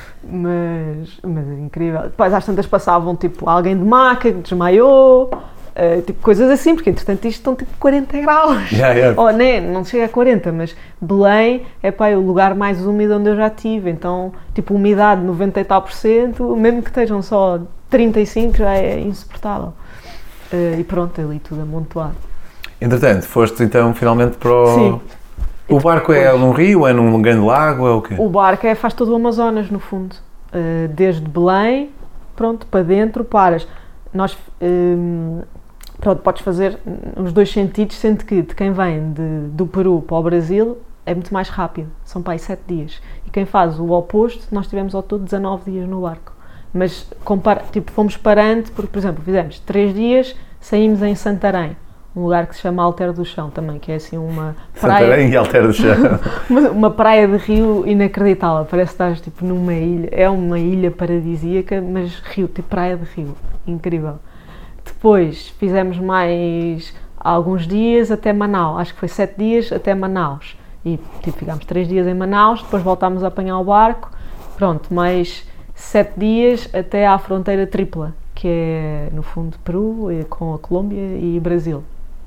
Mas, mas é incrível. Depois às tantas passavam, tipo, alguém de maca que desmaiou. Uh, tipo coisas assim, porque entretanto isto estão tipo quarenta graus, yeah, yeah. Oh, né, não chega a quarenta, mas Belém é pá, é o lugar mais úmido onde eu já estive, então tipo umidade noventa e tal por cento, mesmo que estejam só trinta e cinco já é insuportável. Uh, e pronto, ali tudo amontoado. Entretanto, foste então finalmente para o... Sim. O barco é num rio, é num grande lago, é o quê? O barco é, faz todo o Amazonas no fundo, uh, desde Belém, pronto, para dentro, paras. Nós... Um, Pronto, podes fazer nos dois sentidos, sendo que de quem vem de, do Peru para o Brasil é muito mais rápido, são para aí sete dias. E quem faz o oposto, nós tivemos ao todo dezanove dias no barco. Mas compara, tipo, fomos parando, porque, por exemplo, fizemos três dias, saímos em Santarém, um lugar que se chama Alter do Chão também, que é assim uma praia... Santarém e Alter do Chão. uma, uma praia de rio inacreditável, parece que estás tipo numa ilha, é uma ilha paradisíaca, mas rio, tipo praia de rio, incrível. Depois fizemos mais alguns dias até Manaus, acho que foi sete dias até Manaus. E tipo, ficámos três dias em Manaus, depois voltámos a apanhar o barco, pronto, mais sete dias até à fronteira tripla, que é no fundo Peru, com a Colômbia e Brasil.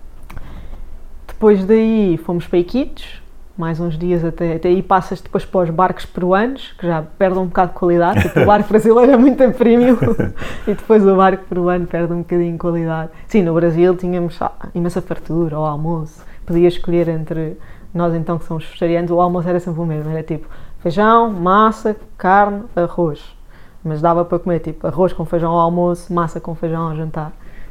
Depois daí fomos para Iquitos, mais uns dias até, até aí passas depois para os barcos peruanos, que já perdem um bocado de qualidade, tipo, o barco brasileiro é muito premium e depois o barco peruano perde um bocadinho de qualidade. Sim, no Brasil tínhamos ah, imensa fartura, ao almoço, podia escolher entre nós então que somos vegetarianos, o almoço era sempre o mesmo, era tipo feijão, massa, carne, arroz, mas dava para comer tipo arroz com feijão ao almoço, massa com feijão ao jantar.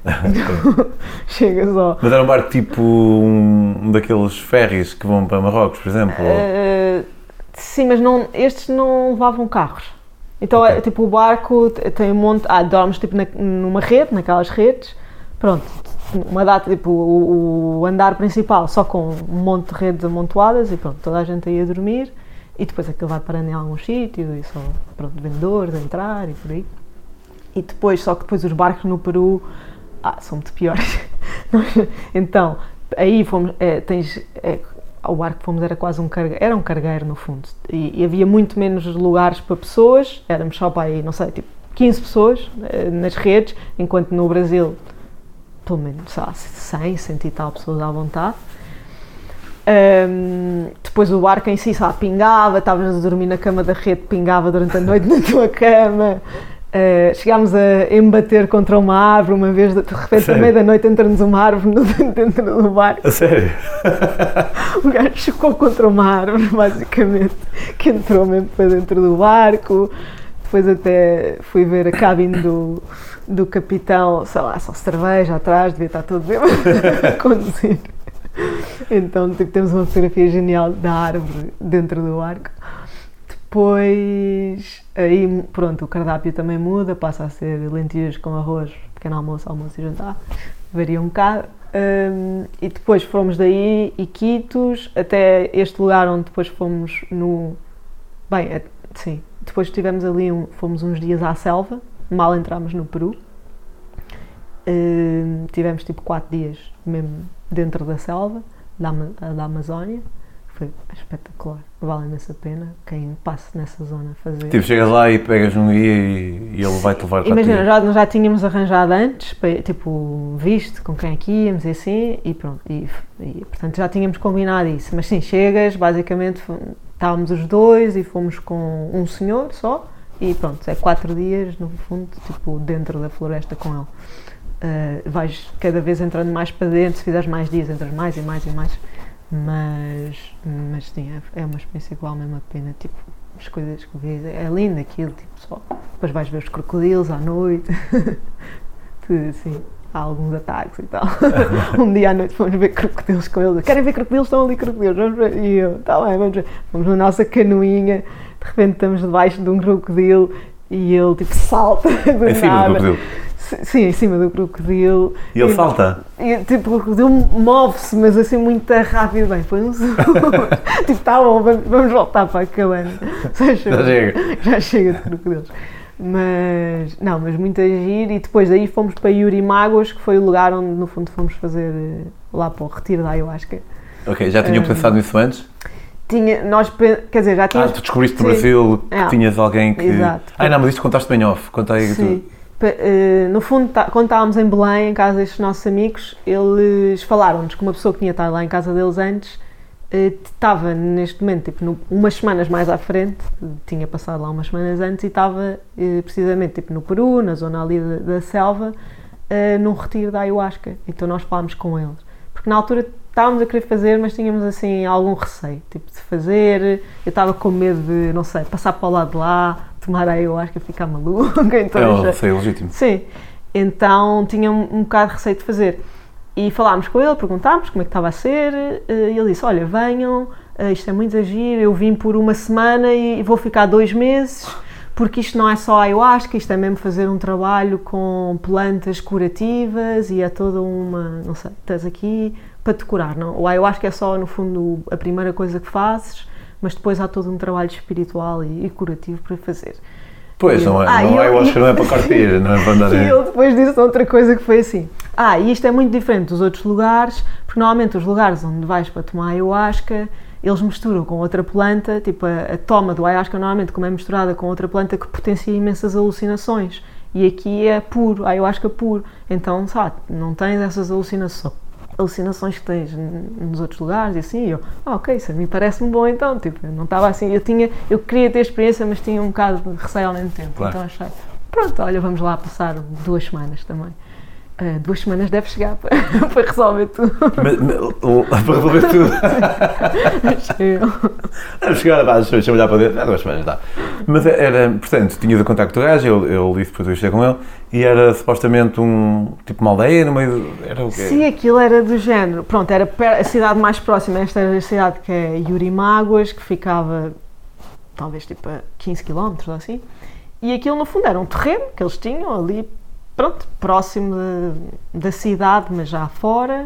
Chega só. Mas era um barco tipo um, um daqueles ferries que vão para Marrocos, por exemplo? Uh, Sim, mas não, estes não levavam carros. Então, Ok. é, tipo, o barco tem um monte... Ah, dormes tipo na- numa rede, naquelas redes. Pronto, uma data, tipo, o, o andar principal só com um monte de redes amontoadas e pronto, toda a gente aí a dormir. E depois aquilo vai parando em alguns sítios e só, pronto, vendedores a entrar e por aí. E depois, só que depois os barcos no Peru, ah, são muito piores. Então, aí fomos, é, tens... É, o barco que fomos era quase um cargueiro, era um cargueiro no fundo, e, e havia muito menos lugares para pessoas, éramos só para aí, não sei, tipo quinze pessoas eh, nas redes, enquanto no Brasil, pelo menos, sei lá, cem, cento e tal pessoas à vontade. Um, depois o barco em si, sei lá, pingava, estavas a dormir na cama da rede, pingava durante a noite na tua cama. Uh, chegámos a embater contra uma árvore uma vez, de repente à meia da noite entra-nos uma árvore no, dentro do barco. A sério? O gajo chocou contra uma árvore, basicamente, que entrou mesmo para dentro do barco. Depois até fui ver a cabine do, do capitão, sei lá, só cerveja atrás, devia estar todo bem a conduzir. Então, tipo, temos uma fotografia genial da árvore dentro do barco. Depois, aí, pronto, o cardápio também muda, passa a ser lentilhas com arroz, pequeno almoço, almoço e jantar, varia um bocado. Um, e depois fomos daí, Iquitos, até este lugar onde depois fomos no... Bem, é, sim, depois estivemos ali, um, fomos uns dias à selva, mal entramos no Peru. Um, tivemos tipo quatro dias mesmo dentro da selva, da, da Amazónia. Foi espetacular, vale imensa a pena quem passe nessa zona a fazer. Tipo, chegas lá e pegas num guia e, e ele vai-te levar para Imagina, ti. já, nós já tínhamos arranjado antes, tipo, visto com quem é que íamos e assim, e pronto, e, e portanto já tínhamos combinado isso. Mas sim, chegas, basicamente estávamos os dois e fomos com um senhor só, e pronto, é quatro dias no fundo, tipo, dentro da floresta com ele. Uh, vais cada vez entrando mais para dentro, se fizeres mais dias, entras mais e mais e mais. Mas, mas sim, é, é uma experiência igual mesmo a pena, tipo, as coisas que vês, é lindo aquilo, tipo, só, depois vais ver os crocodilos à noite, sim, há alguns ataques e tal. Um dia à noite fomos ver crocodilos com eles, querem ver crocodilos? Estão ali crocodilos, vamos ver, e eu, tá bem, vamos ver, vamos na nossa canoinha, de repente estamos debaixo de um crocodilo e ele, tipo, salta do Em cima nada. do crocodilo? Sim, em cima do crocodilo. E ele salta? E, tipo, o crocodilo move-se, mas assim muito rápido. Bem, foi um segundo. Tipo, tá bom, vamos, vamos voltar para a cabana. Já chega. Já chega de crocodilos. Mas, não, mas muito agir. E depois daí fomos para Yurimaguas, que foi o lugar onde, no fundo, fomos fazer lá para o retiro da ayahuasca. Ok, já tinham um, pensado nisso antes? Tinha, nós, quer dizer, já tínhamos... Ah, tu descobriste no Brasil que é. tinhas alguém que... Exato. Ah, não, mas isto contaste bem off. Conta aí Sim. Tu... No fundo, quando estávamos em Belém, em casa destes nossos amigos, eles falaram-nos que uma pessoa que tinha estado lá em casa deles antes estava neste momento, tipo, umas semanas mais à frente, tinha passado lá umas semanas antes e estava precisamente tipo, no Peru, na zona ali da, da selva, num retiro da ayahuasca. Então nós falámos com eles, porque na altura estávamos a querer fazer, mas tínhamos assim algum receio, tipo, de fazer, eu estava com medo de, não sei, passar para o lado de lá, tomar a ayahuasca e ficar maluco. Então, é um já... receio legítimo. Sim, então tinha um, um bocado de receio de fazer. E falámos com ele, perguntámos como é que estava a ser, e ele disse, olha, venham, isto é muito agir, eu vim por uma semana e vou ficar dois meses, porque isto não é só ayahuasca, isto é mesmo fazer um trabalho com plantas curativas e é toda uma, não sei, estás aqui para te curar, não? O ayahuasca é só, no fundo, a primeira coisa que fazes, mas depois há todo um trabalho espiritual e, e curativo para fazer. Pois, e não eu, é, ah, não, eu, ayahuasca não é para carteira, não é para andar... E ele depois disse outra coisa que foi assim, ah, e isto é muito diferente dos outros lugares, porque normalmente os lugares onde vais para tomar ayahuasca, eles misturam com outra planta, tipo a, a toma do ayahuasca normalmente como é misturada com outra planta que potencia imensas alucinações, e aqui é puro, ayahuasca puro, então, sabe, não tens essas alucinações. alucinações que tens nos outros lugares e assim, e eu, ah, ok, isso a mim parece-me bom então, tipo, eu não estava assim, eu tinha, eu queria ter experiência, mas tinha um bocado de receio ao mesmo tempo, claro. Então achei, pronto, olha, vamos lá passar duas semanas também. Uh, duas semanas deve chegar para, para resolver tudo. Mas, mas, para resolver tudo? Deve chegar, pá, deixa-me olhar para dentro, é duas semanas, dá. Mas era, portanto, tinhas o contacto do gajo, eu, eu disse depois eu cheguei com ele, e era supostamente um, tipo uma aldeia no meio, era o quê? Sim, aquilo era do género, pronto, era a cidade mais próxima, esta era a cidade que é Yurimaguas, que ficava talvez tipo a quinze quilómetros ou assim, e aquilo no fundo era um terreno que eles tinham ali, pronto, próximo de, da cidade, mas já fora,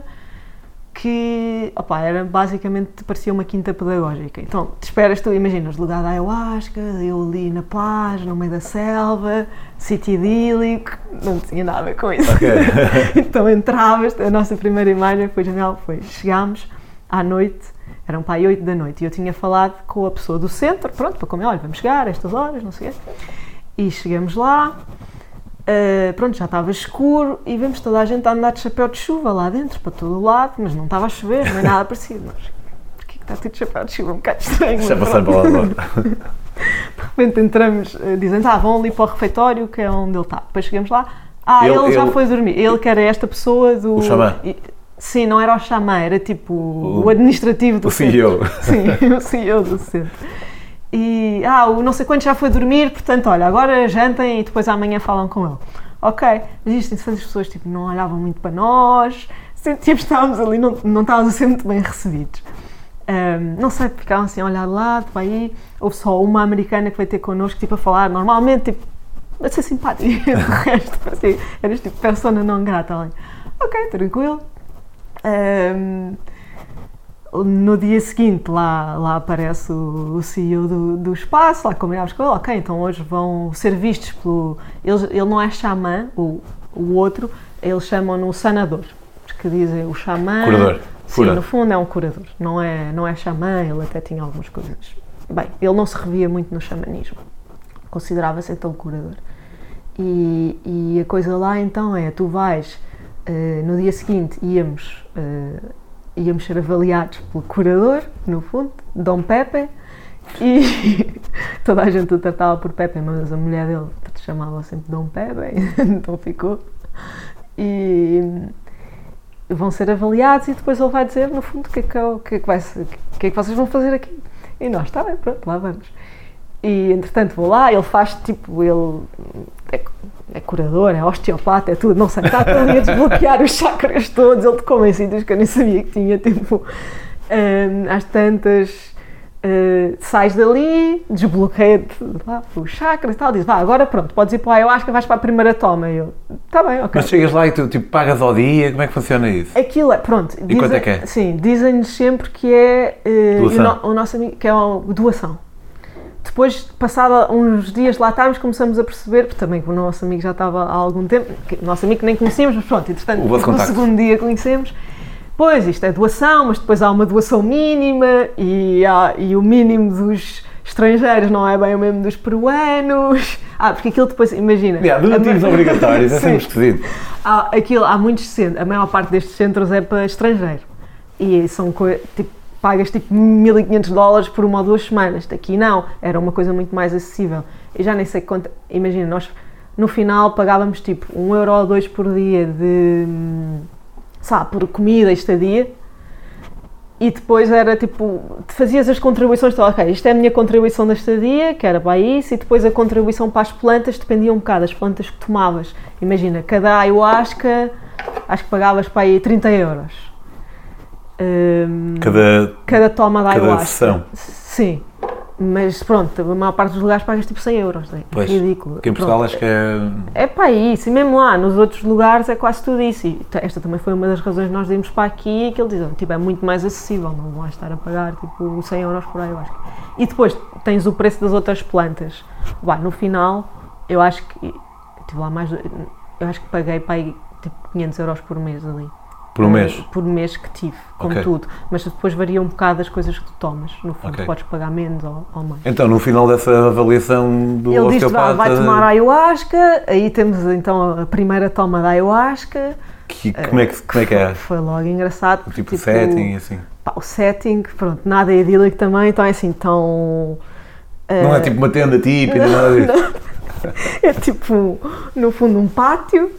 que, opa, era basicamente, parecia uma quinta pedagógica. Então, te esperas tu, imaginas, lugar da ayahuasca, eu ali na paz, no meio da selva, sítio idílico, não tinha nada a ver com isso. Okay. Então entravas, a nossa primeira imagem foi genial, foi, chegámos à noite, eram para aí oito da noite, e eu tinha falado com a pessoa do centro, pronto, para comer, olha, vamos chegar a estas horas, não sei o quê, e chegamos lá. Uh, pronto, já estava escuro e vemos toda a gente a andar de chapéu de chuva lá dentro, para todo o lado, mas não estava a chover, não é nada parecido. Mas porquê que está tudo de chapéu de chuva? Um bocado estranho. Já passaram para lá de lá. De repente entramos, uh, dizem, ah, vão ali para o refeitório, que é onde ele está. Depois chegamos lá, ah, ele, ele já ele... foi dormir. Ele que era esta pessoa do... O xamã. E, sim, não era o xamã, era tipo o, o administrativo do o centro. C E O. Sim, o C E O do centro. E, ah, o não sei quanto já foi dormir, portanto, olha, agora jantem e depois amanhã falam com ele. Ok, mas isto, as pessoas tipo, não olhavam muito para nós, sentíamos que estávamos ali, não, não estávamos a ser muito bem recebidos. Um, não sei, ficavam assim a olhar de lado, para aí, houve só uma americana que veio ter connosco, tipo, a falar normalmente, tipo, a ser simpática, de resto, assim, eras tipo persona não grata ali. Ok, tranquilo. Um, No dia seguinte, lá, lá aparece o, o C E O do, do espaço, lá combinámos com ele, ok, então hoje vão ser vistos pelo... Ele, ele não é xamã, o, o outro, eles chamam-no sanador, porque dizem o xamã... Curador. Sim, Cura. no fundo é um curador, não é, não é xamã, ele até tinha algumas coisas... Bem, ele não se revia muito no xamanismo, considerava-se então curador. E, e a coisa lá então é, tu vais, uh, no dia seguinte íamos... Uh, íamos ser avaliados pelo curador, no fundo, Dom Pepe, e toda a gente o tratava por Pepe, mas a mulher dele chamava sempre Dom Pepe, então ficou. E vão ser avaliados e depois ele vai dizer, no fundo, o que é que, o que, é que, vai ser, o que é que vocês vão fazer aqui. E nós, está bem, pronto, lá vamos. E, entretanto, vou lá, ele faz, tipo, ele é, é curador, é osteopata, é tudo, não sei, está ali a desbloquear os chakras todos, ele tocou em sítios que eu nem sabia que tinha, tipo, um, às tantas, uh, sais dali, desbloqueia-te lá os chakras e tal, diz, vá, agora pronto, podes ir para o ayahuasca, vais para a primeira toma. E eu, está bem, ok. Mas chegas lá e tu, tipo, pagas ao dia, como é que funciona isso? Aquilo é, pronto. E dizem, quanto é que é? Sim, dizem-nos sempre que é, uh, doação. O, o nosso amigo, que é uma doação. Depois, passado uns dias lá estávamos, começamos a perceber, porque também o nosso amigo já estava há algum tempo, o nosso amigo que nem conhecíamos, mas pronto, entretanto, no segundo dia conhecemos, pois, isto é doação, mas depois há uma doação mínima e, há, e o mínimo dos estrangeiros não é bem o mesmo dos peruanos. Ah, porque aquilo depois, imagina... Yeah, donativos a... obrigatórios, é sempre esquisito. Há, aquilo, há muitos centros, a maior parte destes centros é para estrangeiro e são coisas, tipo, pagas tipo mil e quinhentos dólares por uma ou duas semanas. Aqui não, era uma coisa muito mais acessível. Eu já nem sei quanto, imagina, nós no final pagávamos tipo um euro ou dois por dia de, sabe, por comida e estadia, e depois era tipo, fazias as contribuições, então, ok, isto é a minha contribuição da estadia, que era para isso, e depois a contribuição para as plantas dependia um bocado das plantas que tomavas. Imagina, cada ayahuasca, acho que pagavas para aí trinta euros. Um, cada, cada toma da ayahuasca. Sessão. Sim, mas pronto, a maior parte dos lugares pagas tipo cem euros, é pois, ridículo. Que em Portugal acho que é... É para isso, e mesmo lá, nos outros lugares é quase tudo isso. E esta também foi uma das razões que nós irmos para aqui, que ele diz, tipo, é muito mais acessível, não vais estar a pagar tipo cem euros por ayahuasca. E depois tens o preço das outras plantas. Bah, no final, eu acho que, tive lá mais, eu acho que paguei para aí tipo quinhentos euros por mês ali. Por um mês? Por mês que tive, como okay. tudo. Mas depois varia um bocado as coisas que tu tomas. No fundo, okay. podes pagar menos ou, ou mais. Então, no final dessa avaliação do ele osteopata... Ele diz, vai tomar ayahuasca, aí temos então a primeira toma da ayahuasca. Que, como, é que, como é que é? Foi logo engraçado. O tipo, tipo setting, assim? Pá, o setting, pronto, nada é idílico também, então é assim, tão... Não uh, é tipo uma tenda típica, não, nada disso? É tipo, no fundo, um pátio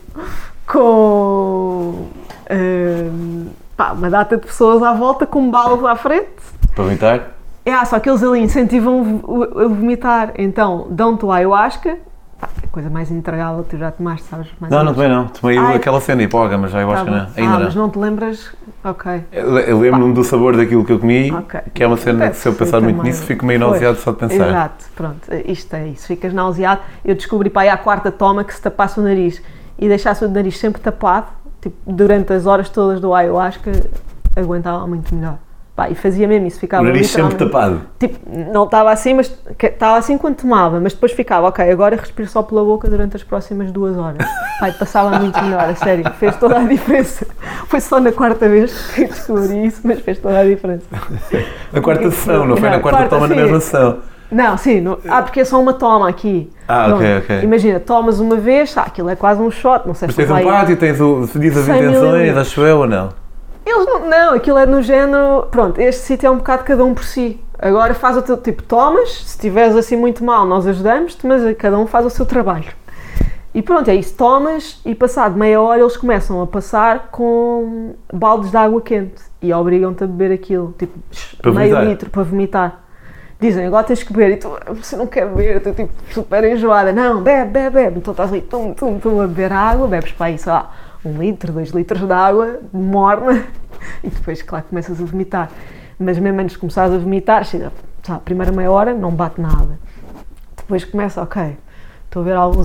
com... Uh, pá, uma data de pessoas à volta com balas à frente. Para vomitar? É, só que eles ali incentivam a vomitar. Então, dão-te o ayahuasca, pá, a coisa mais intragável que tu já tomaste, sabes? Mais Não, não tomei não. Tomei Ai, aquela cena hipóga, mas já eu tá acho que bom. não. Ainda ah, não. mas não te lembras? Ok. Eu, eu lembro-me do sabor daquilo que eu comi, Ok. que é uma cena Deve que se eu ser pensar muito também. nisso fico meio Pois, nauseado só de pensar. Exato, pronto, isto é isso, ficas nauseado. Eu descobri para aí à quarta toma que se tapasse o nariz e deixasse o nariz sempre tapado, tipo, durante as horas todas do ayahuasca, aguentava muito melhor. Pá, e fazia mesmo isso, ficava O nariz sempre literalmente- tapado. Tipo, não estava assim, mas que- estava assim quando tomava, mas depois ficava, ok, agora respiro só pela boca durante as próximas duas horas. Pai, passava muito melhor, a sério, fez toda a diferença. Foi só na quarta vez que descobri isso, mas fez toda a diferença. Na quarta sessão, não foi na Não, quarta, quarta, toma na sim. mesma sessão. Não, sim, não, ah, porque é só uma toma aqui. Ah, Pronto. ok, ok. Imagina, tomas uma vez, ah, aquilo é quase um shot, não sei Mas se tens um vai- pátio, tens o diz as cem intenções, mililitros. acho eu ou não? Eles não, não, aquilo é no género, pronto, este sítio é um bocado cada um por si. Agora faz o teu tipo, tomas, se estiveres assim muito mal, nós ajudamos-te, mas cada um faz o seu trabalho. E pronto, é isso, tomas e passado meia hora eles começam a passar com baldes de água quente e obrigam-te a beber aquilo, tipo, Para meio vomitar? litro para vomitar. Dizem, agora tens que beber, e tu, você não quer beber, tu tipo super enjoada, não, bebe, bebe, bebe, então estás ali, tum, tum, tum, a beber água, bebes para aí, sei lá, um litro, dois litros de água, morna, e depois, claro, começas a vomitar. Mas mesmo antes de começares a vomitar, chega, sabe, a primeira meia hora não bate nada. Depois começa, ok, estou a ver alguns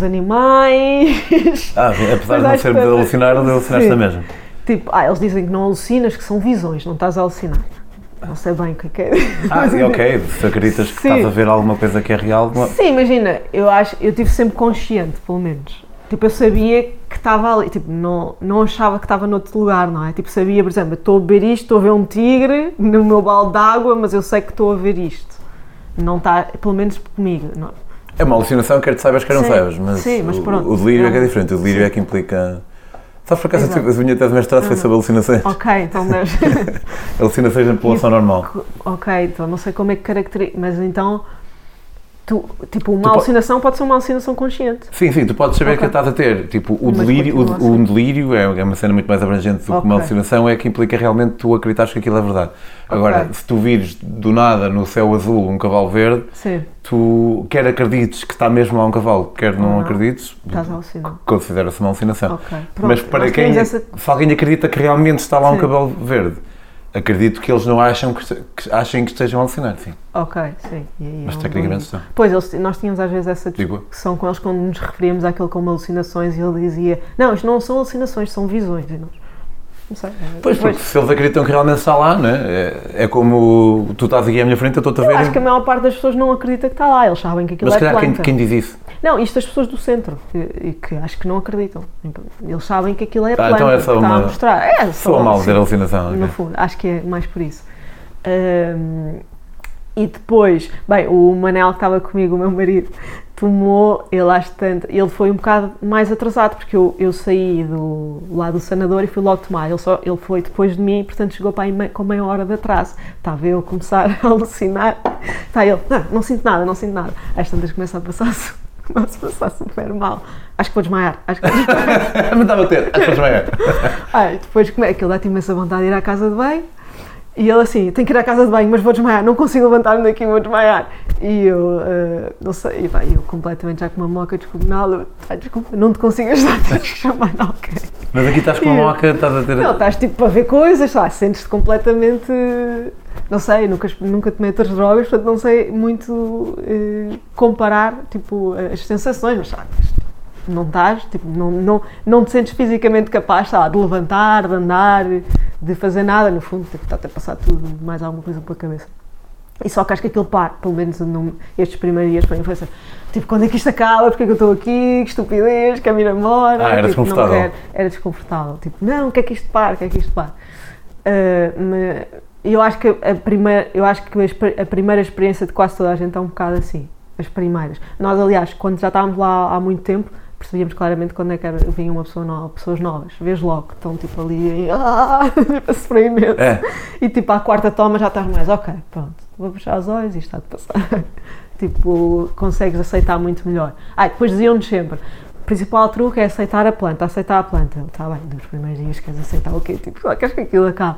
animais. Ah, apesar de Mas não acho ser que- de alucinar, de alucinaste Sim. na mesma. Tipo, ah, eles dizem que não alucinas, que são visões, não estás a alucinar. Não sei bem o que é que é. Ah, e ok, se acreditas que Sim. estás a ver alguma coisa que é real, não- Sim, imagina, eu acho, eu tive sempre consciente, pelo menos. Tipo, eu sabia que estava ali, tipo, não, não achava que estava noutro lugar, não é? Tipo, sabia, por exemplo, eu estou a beber isto, estou a ver um tigre no meu balde de água, mas eu sei que estou a ver isto. Não está, pelo menos comigo. Não. é uma alucinação, quer te saibas, quer não Sim, saibas, mas, sim, mas o- pronto. o delírio é que é É um- diferente, o delírio sim. é que implica... Sabes, por acaso, Exato. a minha tese de mestrado foi sobre alucinações, Ok, então deves... alucinações na população normal. ok, então não sei como é que caracteriza, mas então, tu, tipo, uma Tu po- alucinação pode ser uma alucinação consciente. Sim, sim, tu podes saber Ok. que estás a ter, tipo, o Mas delírio, continua a o, o ser. delírio é é uma cena muito mais abrangente do que uma Ok. alucinação, é que implica realmente tu acreditares que aquilo é verdade. Agora, Ok. se tu vires do nada no céu azul um cavalo verde, Sim, tu quer acredites que está mesmo lá um cavalo, quer não Não. acredites, estás a alucinar. considera-se uma alucinação. Ok, pronto. Mas para nós quem, tínhamos essa- se alguém acredita que realmente está lá um Sim. cavalo verde, acredito que eles não acham que, este- que achem que estejam a alucinar, sim. Ok, sim. E aí Mas é um tecnicamente bom- estão. Pois, eles, nós tínhamos às vezes essa Digo eu. discussão com eles quando nos referíamos àquilo como alucinações e ele dizia, não, isto não são alucinações, são visões. E nós, não sei. é- Pois, porque se eles acreditam que realmente está lá, não é? É, é como tu estás aqui à minha frente, eu estou-te a Eu ver. acho que a maior parte das pessoas não acredita que está lá, eles sabem que aquilo Mas se é calhar quem, planta. quem diz isso? Não, isto as pessoas do centro, e e que acho que não acreditam. Então, eles sabem que aquilo é Ah, planta, então é só que está uma- a mostrar. É, Sou a mal dizer sim, alucinação. no ok. fundo, acho que é mais por isso. Ahm, e depois, bem, o Manel que estava comigo, o meu marido, tomou, ele às tanto, ele foi um bocado mais atrasado, porque eu, eu saí do, lá do sanador e fui logo tomar, ele, só, ele foi depois de mim, portanto chegou para aí me- com meia hora de atraso, estava eu a começar a alucinar, está ele, não, não sinto nada, não sinto nada, às tantas começa a passar, su- começa a passar super mal, acho que vou desmaiar, acho que vou desmaiar. Me estava a ter, acho que vais ganhar. Ai, depois como é que ele dá-te imensa vontade de ir à casa de banho e ele assim, tenho que ir à casa de banho, mas vou desmaiar, não consigo levantar-me daqui, vou desmaiar. E eu, eh, não sei, e vai, eu completamente já com uma moca descomunal, ai, desculpa, não te consigo ajudar, tens que chamar alguém. Mas aqui estás com uma moca, estás a ter. Não, estás tipo para ver coisas, sei lá, sentes-te completamente, não sei, nunca, nunca tomei outras drogas, portanto não sei muito eh, comparar, tipo, as sensações, mas sabe, não estás, tipo, não, não, não te sentes fisicamente capaz, sei lá, de levantar, de andar, de fazer nada, no fundo, tipo, está-te a passar tudo, mais alguma coisa pela cabeça. E só que acho que aquilo para, pelo menos não, estes primeiros dias para mim foi assim, tipo, quando é que isto acaba, porque é que eu estou aqui, que estupidez, quero ir embora. Ah, era tipo, não desconfortável. quero. Era desconfortável, tipo, não, o que é que isto para, o que é que isto para. Uh, mas eu acho que a primeira, eu acho que a, exper- a primeira experiência de quase toda a gente é um bocado assim, as primeiras. Nós, aliás, quando já estávamos lá há muito tempo, percebíamos claramente quando é que era, vinha uma pessoa nova, pessoas novas, vês logo, que estão tipo ali, ah, tipo, a sofrer imenso. É. E tipo, à quarta toma já estás mais, ok, pronto, vou fechar os olhos e isto está de passar. Tipo, consegues aceitar muito melhor. Ah, depois diziam-nos sempre, o principal truque é aceitar a planta, aceitar a planta. Está bem, nos primeiros dias queres aceitar o quê? Tipo, só queres que aquilo acabe.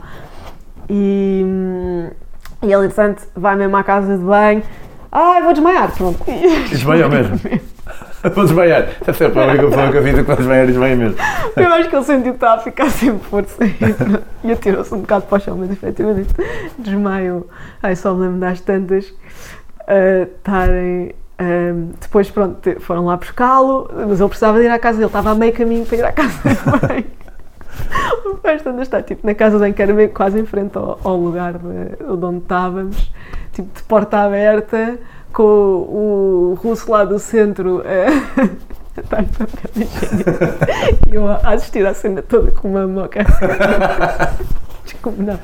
E, hum, e ele, entretanto, vai mesmo à casa de banho, ai, vou desmaiar, pronto. Desmaiou mesmo. Vou desmaiar. É sempre a única pessoa que a vida que vai desmaiar e desmaia mesmo. Eu acho que ele sentiu que estava a ficar sem força e atirou-se um bocado para o chão, mas efetivamente desmaiou. Ai, só me lembro das tantas estarem. Uh, um, depois, pronto, foram lá buscá-lo, mas ele precisava de ir à casa dele, estava a meio caminho para ir à casa dele. O Fernando está tipo na casa de banho, que era meio quase em frente ao, ao lugar de, de onde estávamos, tipo de porta aberta, com o, o russo lá do centro a estar em papel higiênico e eu a assistir à cena toda com uma moca. Desculpa, não.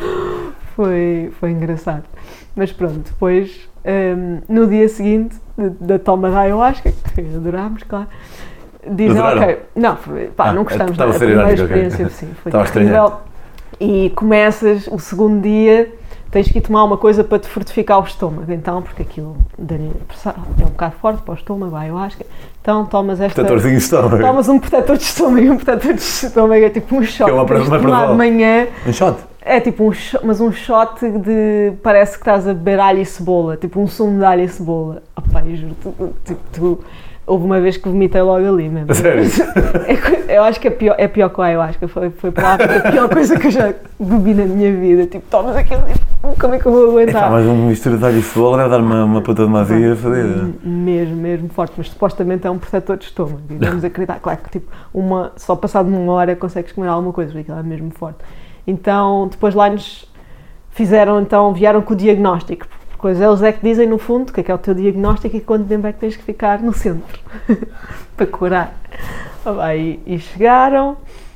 Foi, foi engraçado. Mas pronto, depois, um, no dia seguinte de, da toma da ayahuasca, que adorámos, claro, dizem, ok, não, foi, pá, ah, não gostamos da primeira experiência, okay. Sim, foi incrível. E começas o segundo dia, tens que ir tomar uma coisa para te fortificar o estômago, então, porque aquilo é um bocado forte para o estômago, a ayahuasca, então tomas esta... Protetorzinho de estômago. Tomas um protetor de estômago, e um protetor de estômago é tipo um shot, que é uma tens de tomar de manhã. Um shot? É tipo um shot, mas um shot de, parece que estás a beber alho e cebola, tipo um sumo de alho e cebola. Opa, eu juro, tu, tipo, tu, houve uma vez que vomitei logo ali mesmo. Sério? É, eu acho que é pior, é pior que a ayahuasca, foi, foi para lá a pior coisa que eu já bebi na minha vida, tipo, tomas aquilo, tipo, como é que eu vou aguentar? É, mas uma mistura de alho e cebola deve dar uma, uma puta de mazia fodida. Mesmo, mesmo forte, mas supostamente é um protetor de estômago, e vamos acreditar, claro que tipo, uma, só passado uma hora consegues comer alguma coisa, porque aquilo é mesmo forte. Então, depois lá nos fizeram, então, vieram com o diagnóstico, porque eles é que dizem, no fundo, que é, que é o teu diagnóstico e quanto tempo é que tens que ficar no centro para curar. E, e chegaram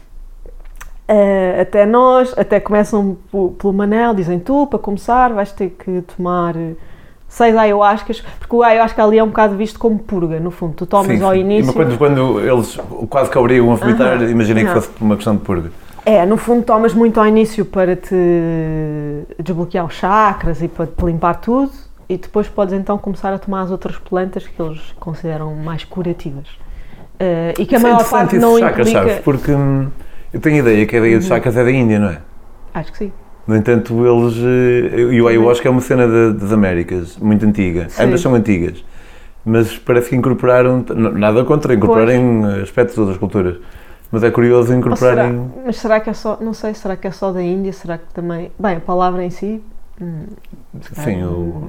uh, até nós, até começam pelo Manel, dizem tu, para começar, vais ter que tomar seis ayahuascas, porque o ayahuasca ali é um bocado visto como purga, no fundo, tu tomas sim, ao sim. início... E quando, quando eles quase que obrigam a vomitar, uh-huh. imaginei que fosse uma questão de purga. É, no fundo tomas muito ao início para te desbloquear os chakras e para te limpar tudo e depois podes então começar a tomar as outras plantas que eles consideram mais curativas. Uh, e que a Sim, maior parte não chakras, implica... Sabes? Porque hum, eu tenho a ideia que a ideia uhum. dos chakras é da Índia, não é? Acho que sim. No entanto, eles... E o ayahuasca é uma cena de, das Américas, muito antiga. Sim. Ambas são antigas. Mas parece que incorporaram... Nada contra incorporarem pois. aspectos de outras culturas. Mas é curioso incorporarem... Será, mas será que é só, não sei, será que é só da Índia? Será que também... Bem, a palavra em si... Hum, Sim, eu,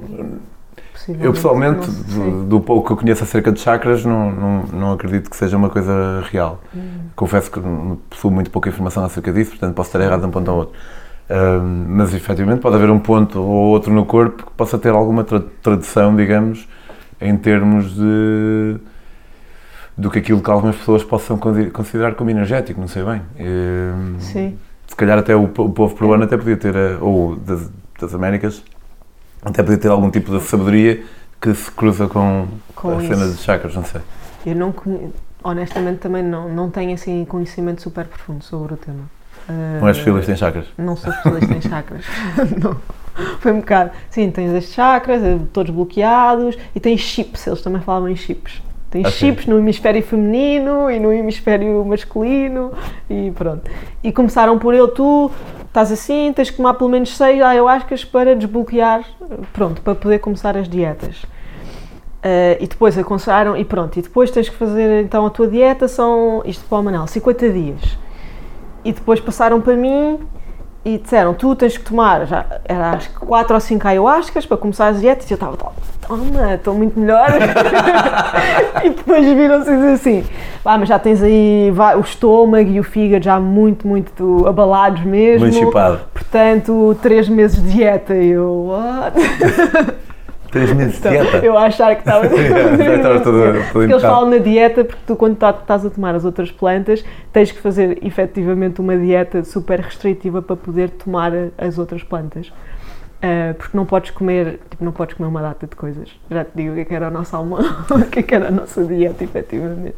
eu pessoalmente, do, do pouco que eu conheço acerca de chakras, não, não, não acredito que seja uma coisa real. Hum. Confesso que não possuo muito pouca informação acerca disso, portanto posso estar errado de um ponto ao outro. Um, mas, efetivamente, pode haver um ponto ou outro no corpo que possa ter alguma tra- tradução, digamos, em termos de... do que aquilo que algumas pessoas possam considerar como energético, não sei bem. E, Sim. Se calhar até o, o povo peruano até podia ter, ou das, das Américas, até podia ter algum tipo de sabedoria que se cruza com, com a cena de chakras, não sei. Eu não, honestamente também não, não tenho assim conhecimento super profundo sobre o tema. Uh, não és especialista em chakras? Não sou especialista em chakras, não. Foi um bocado, sim, tens estes chakras, todos bloqueados, e tens chips, eles também falavam em chips. Tens okay. chips no hemisfério feminino e no hemisfério masculino e pronto. E começaram por ele, tu estás assim, tens que tomar pelo menos seis ayahuascas para desbloquear, pronto, para poder começar as dietas. Uh, e depois aconselharam, e pronto, e depois tens que fazer então a tua dieta, são, isto para o Manel, cinquenta dias. E depois passaram para mim e disseram, tu tens que tomar, já era acho que quatro ou cinco ayahuascas para começar as dietas, e eu estava, toma, estou muito melhor. E depois viram-se e dizer assim, ah, mas já tens aí vai, o estômago e o fígado já muito, muito abalados mesmo. Muito chipado. Portanto, três meses de dieta. E eu, what? Três meses então, de dieta? Eu a achar que estava... yeah, porque eles falam na dieta, porque tu quando estás a tomar as outras plantas, tens que fazer efetivamente uma dieta super restritiva para poder tomar as outras plantas. Uh, porque não podes comer, tipo, não podes comer uma data de coisas. Já te digo o que é que era o nosso almoço, o que é que era a nossa dieta, efetivamente.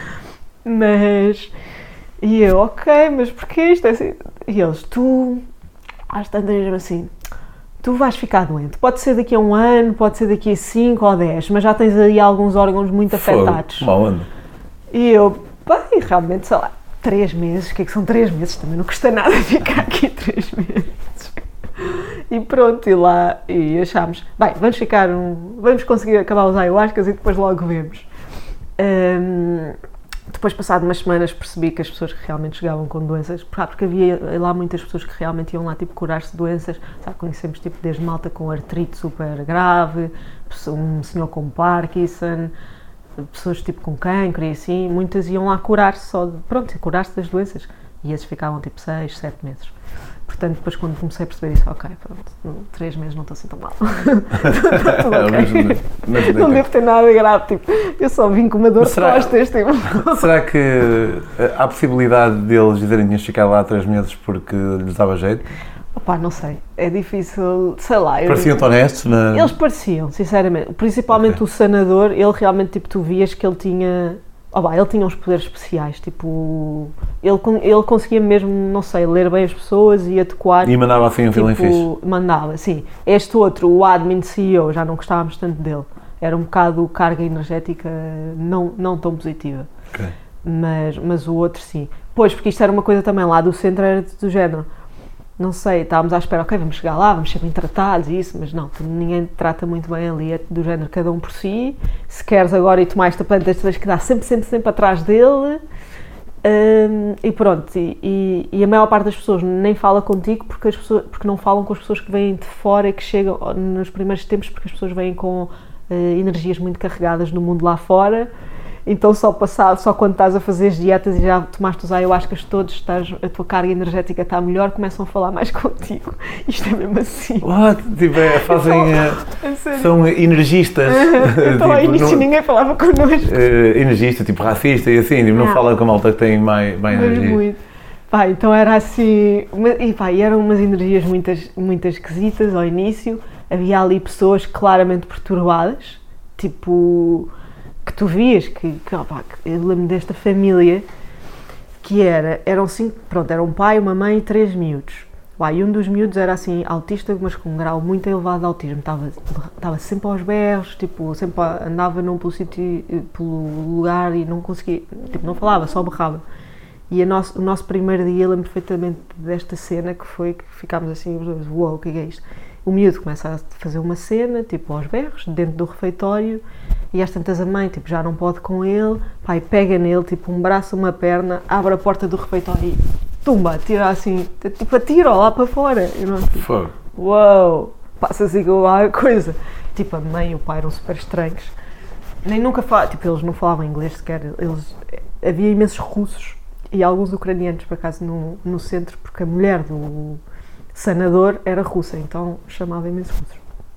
Mas... E eu, ok, mas porquê isto é assim? E eles, tu... Às tantas mesmo assim... Tu vais ficar doente, pode ser daqui a um ano, pode ser daqui a cinco ou dez, mas já tens aí alguns órgãos muito afetados. Fogo, mal anda. E eu, bem, realmente, sei lá, três meses, o que é que são três meses? Também não custa nada ficar aqui três meses. E pronto, e lá, e achámos, bem, vamos ficar, um, vamos conseguir acabar os ayahuascas e depois logo vemos. Um, depois, passado umas semanas, percebi que as pessoas que realmente chegavam com doenças, porque havia lá muitas pessoas que realmente iam lá tipo curar-se de doenças, sabe? Conhecemos tipo desde malta com artrite super grave, um senhor com Parkinson, pessoas tipo com cancro e assim, muitas iam lá curar-se só, de, pronto, curar-se das doenças, e esses ficavam tipo seis, sete meses. Portanto, depois quando comecei a perceber isso, ok, pronto, três meses não estou assim tão mal. Okay. mas, mas, não devo ter nada grave, tipo, eu só vim com uma dor de costas. Tipo. Será que há possibilidade deles dizerem que tinhas ficado lá três meses porque lhes dava jeito? Opá, não sei, é difícil, sei lá. Pareciam-te honestos? Na... Eles pareciam, sinceramente, principalmente okay. O sanador, ele realmente, tipo, tu vias que ele tinha... Oh, bah, ele tinha uns poderes especiais, tipo, ele, ele conseguia mesmo, não sei, ler bem as pessoas e adequar. E mandava assim um feeling fixe? Mandava, sim. Este outro, o admin C E O, já não gostávamos tanto dele. Era um bocado carga energética não, não tão positiva. Okay. Mas, mas o outro sim. Pois, porque isto era uma coisa também lá do centro, era do género. Não sei, estávamos à espera, ok, vamos chegar lá, vamos ser bem tratados e isso, mas não, ninguém te trata muito bem ali, é do género, cada um por si. Se queres agora ir tomar esta planta, tens que dar sempre, sempre, sempre atrás dele. Um, e pronto, e, e, e a maior parte das pessoas nem fala contigo porque, as pessoas, porque não falam com as pessoas que vêm de fora e que chegam nos primeiros tempos, porque as pessoas vêm com uh, energias muito carregadas no mundo lá fora. Então só passado, só quando estás a fazer as dietas e já tomaste os ayahuascas todos, estás, a tua carga energética está melhor, começam a falar mais contigo. Isto é mesmo assim. What? Tipo, é, fazem... Então, uh, são energistas. Então tipo, ao início não, ninguém falava connosco. Uh, energista, tipo racista e assim, tipo, não ah, fala com a malta que tem mais, mais energia. Muito. Pá, então era assim... E pá, eram umas energias muitas, muitas esquisitas ao início. Havia ali pessoas claramente perturbadas, tipo... que tu vias, que, que, opa, eu lembro desta família, que era, eram cinco, pronto, era um pai, uma mãe e três miúdos. Uai, e um dos miúdos era assim, autista, mas com um grau muito elevado de autismo, estava, estava sempre aos berros, tipo, sempre andava num pelo sítio, pelo lugar e não conseguia, tipo, não falava, só berrava. E a nosso, o nosso primeiro dia, eu lembro perfeitamente desta cena, que foi que ficámos assim, uau, wow, o que é, que é isto? O miúdo começa a fazer uma cena, tipo, aos berros, dentro do refeitório, e às tantas a mãe, tipo, já não pode com ele, pai, pega nele, tipo, um braço, uma perna, abre a porta do refeitório e tumba, tira assim, tipo, atira lá para fora. E nós, tipo, uau, passa assim com a coisa. Tipo, a mãe e o pai eram super estranhos. Nem nunca falavam, tipo, eles não falavam inglês sequer, eles, havia imensos russos e alguns ucranianos, por acaso, no, no centro, porque a mulher do sanador era russa, então chamava imensos russos.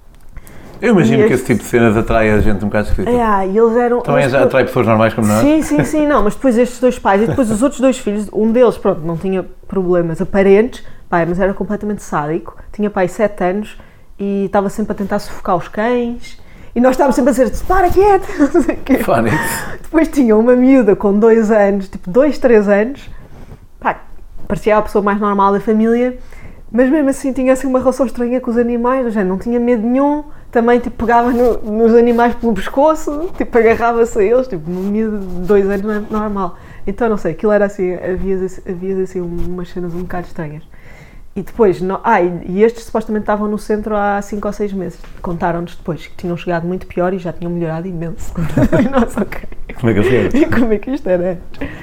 Eu imagino este... que esse tipo de cenas atrai a gente um bocado esquisita. É, e eles eram... Também já atrai pessoas normais como nós? Sim, sim, sim, não, mas depois estes dois pais e depois os outros dois filhos, um deles, pronto, não tinha problemas aparentes, pai, mas era completamente sádico, tinha pai sete anos e estava sempre a tentar sufocar os cães e nós estávamos sempre a dizer, para quieto, não sei o quê. Funny. Depois tinha uma miúda com dois anos, tipo dois, três anos, pá, parecia a pessoa mais normal da família, mas mesmo assim tinha assim uma relação estranha com os animais, já não tinha medo nenhum, também tipo pegava no, nos animais pelo pescoço, tipo agarrava-se a eles, tipo no miúdo de dois anos não é normal. Então não sei, aquilo era assim, havia, havia assim umas cenas um bocado estranhas. E depois, não, ah, e, e estes supostamente estavam no centro há cinco ou seis meses. Contaram-nos depois que tinham chegado muito pior e já tinham melhorado imenso. Nossa, ok. Como é que eu sei? Como é que isto era?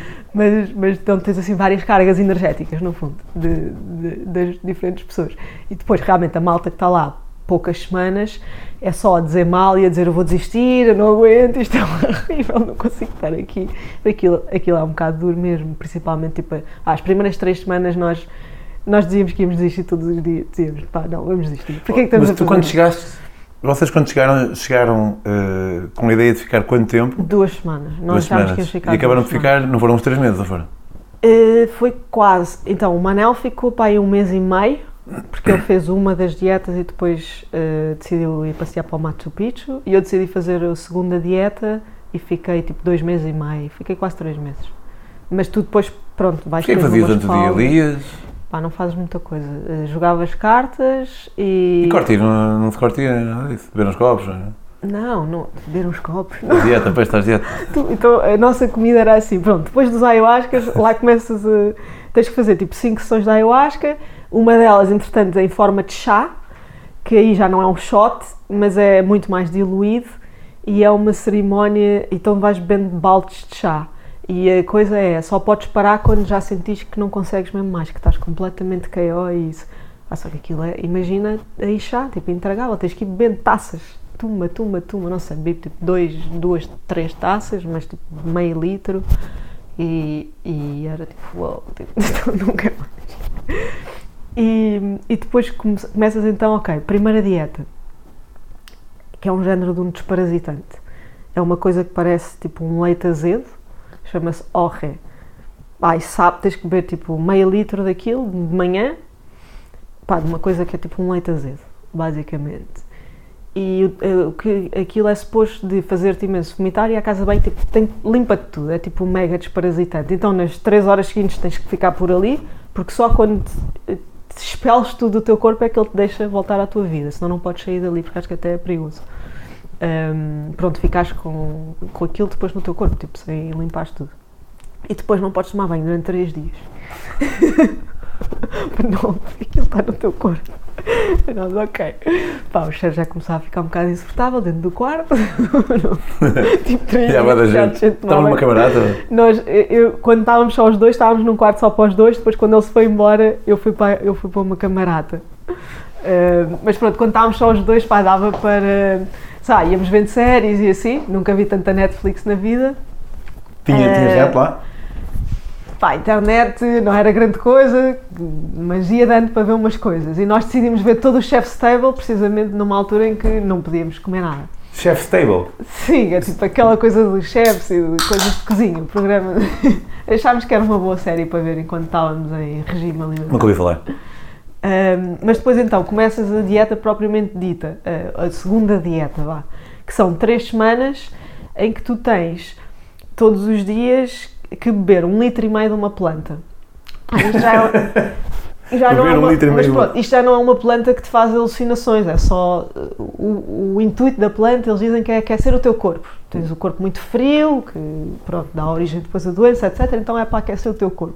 Mas, mas então tens assim várias cargas energéticas, no fundo, de, de, das diferentes pessoas. E depois, realmente, a malta que está lá poucas semanas é só a dizer mal e a dizer eu vou desistir, eu não aguento, isto é horrível, não consigo estar aqui. Aquilo, aquilo é um bocado duro mesmo, principalmente, tipo, as primeiras três semanas nós, nós dizíamos que íamos desistir todos os dias, dizíamos, pá, não, vamos desistir. Porquê é que estamos Mas tu a quando chegaste, vocês quando chegaram, chegaram uh, com a ideia de ficar quanto tempo? Duas semanas. Duas semanas. Que ficar e acabaram de ficar, não foram uns três meses, ou foram? Uh, foi quase. Então, o Manel ficou para aí um mês e meio, porque ele fez uma das dietas e depois uh, decidiu ir passear para o Machu Picchu, e eu decidi fazer a segunda dieta e fiquei tipo dois meses e meio, fiquei quase três meses. Mas tu depois, pronto, vais ter umas fazias antes do dia? Lias? Pá, não fazes muita coisa. Uh, jogavas cartas e... E cortir, não, não se cortia nada disso? Beber uns copos, não é? Não, não, beber uns copos. A dieta, depois estás dieta. Tu, então, a nossa comida era assim, pronto, depois dos ayahuascas, lá começas a... Tens que fazer tipo cinco sessões de ayahuasca, uma delas, entretanto, em forma de chá, que aí já não é um shot, mas é muito mais diluído, e é uma cerimónia, então vais bebendo baldes de chá. E a coisa é, só podes parar quando já sentires que não consegues mesmo mais, que estás completamente K O e isso. Ah, só que aquilo é, imagina aí chá, tipo, intragável, tens que ir bebendo taças, tuma, tuma, tuma, não sei, bebo tipo dois, duas, três taças, mas tipo meio litro, e, e era tipo, uau, tipo, nunca mais. E, e depois come, começas então, ok, primeira dieta, que é um género de um desparasitante, é uma coisa que parece tipo um leite azedo, chama-se orre. Ai, sabe, tens que beber tipo meio litro daquilo de manhã, pá, de uma coisa que é tipo um leite azedo, basicamente. E o, o que aquilo é suposto de fazer-te imenso vomitar e a casa bem tipo, tem, limpa-te tudo, é tipo um mega desparasitante. Então nas três horas seguintes tens que ficar por ali, porque só quando te, te expeles tudo do teu corpo é que ele te deixa voltar à tua vida, senão não podes sair dali, porque acho que até é perigoso. Um, pronto, ficas com, com aquilo depois no teu corpo, tipo, sem limpares tudo. E depois não podes tomar banho durante três dias. Não, porque aquilo está no teu corpo. Nós, ok. Pá, o cheiro já começava a ficar um bocado insuportável dentro do quarto. Tipo, três dias. Gente. Estava numa camarada? Nós, eu, eu, quando estávamos só os dois, estávamos num quarto só para os dois, depois quando ele se foi embora, eu fui para, eu fui para uma camarada. Uh, mas pronto, quando estávamos só os dois, pá, dava para... Sabe, íamos vendo séries e assim, nunca vi tanta Netflix na vida. Tinha, uh, tinha gente lá? Pá, a internet não era grande coisa, mas ia dando para ver umas coisas. E nós decidimos ver todo o Chef's Table, precisamente numa altura em que não podíamos comer nada. Chef's Table? Sim, é tipo aquela coisa dos chefs e de coisas de cozinha, o programa. Achámos que era uma boa série para ver enquanto estávamos em regime alimentar. Nunca ouvi falar. Um, mas depois então começas a dieta propriamente dita, a, a segunda dieta, vá, que são três semanas em que tu tens todos os dias que beber um litro e meio de uma planta. Isto já, é, já não é uma, um mas pronto, isto já não é uma planta que te faz alucinações, é só o, o intuito da planta, eles dizem que é aquecer o teu corpo. Tens o corpo muito frio, que pronto, dá origem depois à doença, etcétera. Então é para aquecer o teu corpo.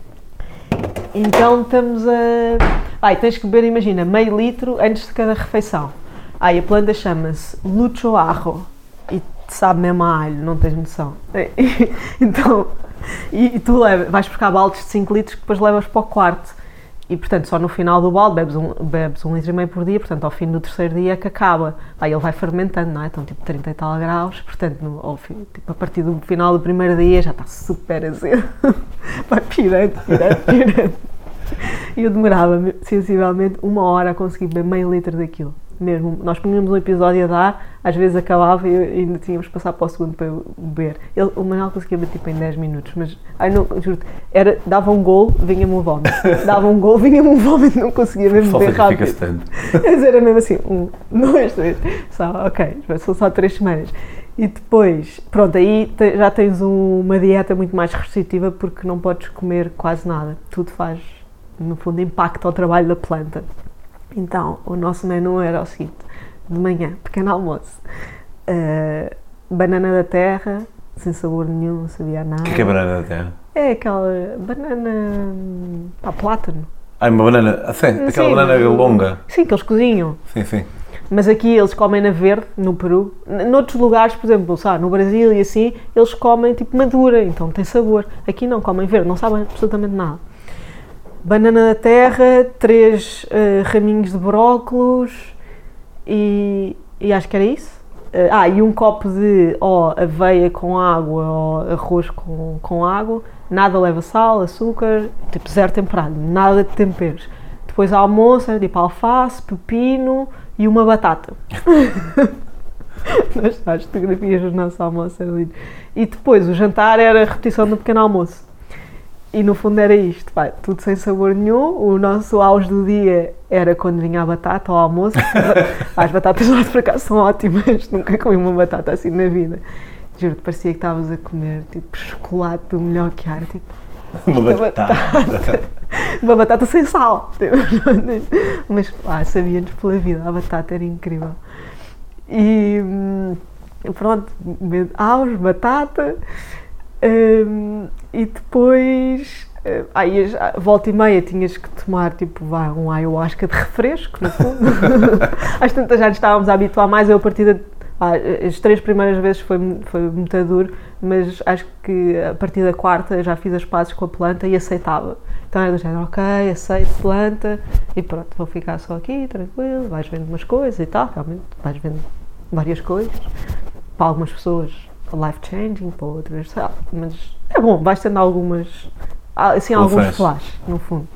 Então estamos a... Ai, tens que beber, imagina, meio litro antes de cada refeição. Ai, a planta chama-se Lucho Ajo e sabe mesmo a alho, não tens noção. Então, e, e tu leva, vais buscar baldes de cinco litros que depois levas para o quarto. E, portanto, só no final do balde bebes um, bebes um litro e meio por dia, portanto, ao fim do terceiro dia é que acaba. Aí ele vai fermentando, não é? Então, tipo, trinta e tal graus, portanto, no, ao fim, tipo, a partir do final do primeiro dia já está super azedo. Vai pirando, pirando, pirando. E eu demorava, sensivelmente, uma hora a conseguir beber meio litro daquilo. Mesmo, nós punhamos um episódio a dar, às vezes acabava e ainda tínhamos que passar para o segundo para eu beber. Ele, o Manuel conseguia beber tipo em dez minutos, mas, ai não, juro, era, dava um gol, vinha-me um vómito. Dava um gol, vinha-me um vómito, não conseguia mesmo beber rápido. Mas era mesmo assim, um, dois, três, só, ok, são só três semanas. E depois, pronto, aí te, já tens um, uma dieta muito mais restritiva porque não podes comer quase nada. Tudo faz, no fundo, impacto ao trabalho da planta. Então, o nosso menu era o seguinte: de manhã, pequeno almoço, uh, banana da terra, sem sabor nenhum, não sabia nada. O que é, que é banana da terra? É aquela banana, pá, plátano. Ah, uma banana, ah, sim, aquela sim, banana longa. Sim, que eles cozinham. Sim, sim. Mas aqui eles comem na verde, no Peru. Noutros lugares, por exemplo, sabe, no Brasil e assim, eles comem tipo madura, então tem sabor. Aqui não, comem verde, não sabem absolutamente nada. Banana da terra, três uh, raminhos de brócolos e, e acho que era isso. Uh, ah, e um copo de ó, aveia com água ou arroz com, com água. Nada leva sal, açúcar, tipo zero temperado, nada de temperos. Depois almoço era tipo alface, pepino e uma batata. Nós as fotografias dos nossos almoços eram lindos. E depois o jantar era a repetição do pequeno almoço. E no fundo era isto, pá, tudo sem sabor nenhum. O nosso auge do dia era quando vinha a batata ao almoço. As batatas lá de por cá são ótimas, nunca comi uma batata assim na vida. Juro-te, parecia que estavas a comer tipo chocolate do melhor que há, tipo uma batata. batata. Uma batata sem sal. Mas pá, sabíamos pela vida, a batata era incrível. E pronto, aos, batata. Um, e depois uh, aí volta e meia tinhas que tomar tipo vá, um ayahuasca de refresco no fundo. Às tantas já nos estávamos a habituar mais. Eu a partir de, Ah, as três primeiras vezes foi, foi muito duro, mas acho que a partir da quarta já fiz as pazes com a planta e aceitava. Então era do género, ok, aceito planta e pronto, vou ficar só aqui, tranquilo, vais vendo umas coisas e tal, realmente vais vendo várias coisas. Para algumas pessoas life-changing, para outras, sei lá, mas é bom, vais tendo algumas, assim, alguns flashes, no fundo.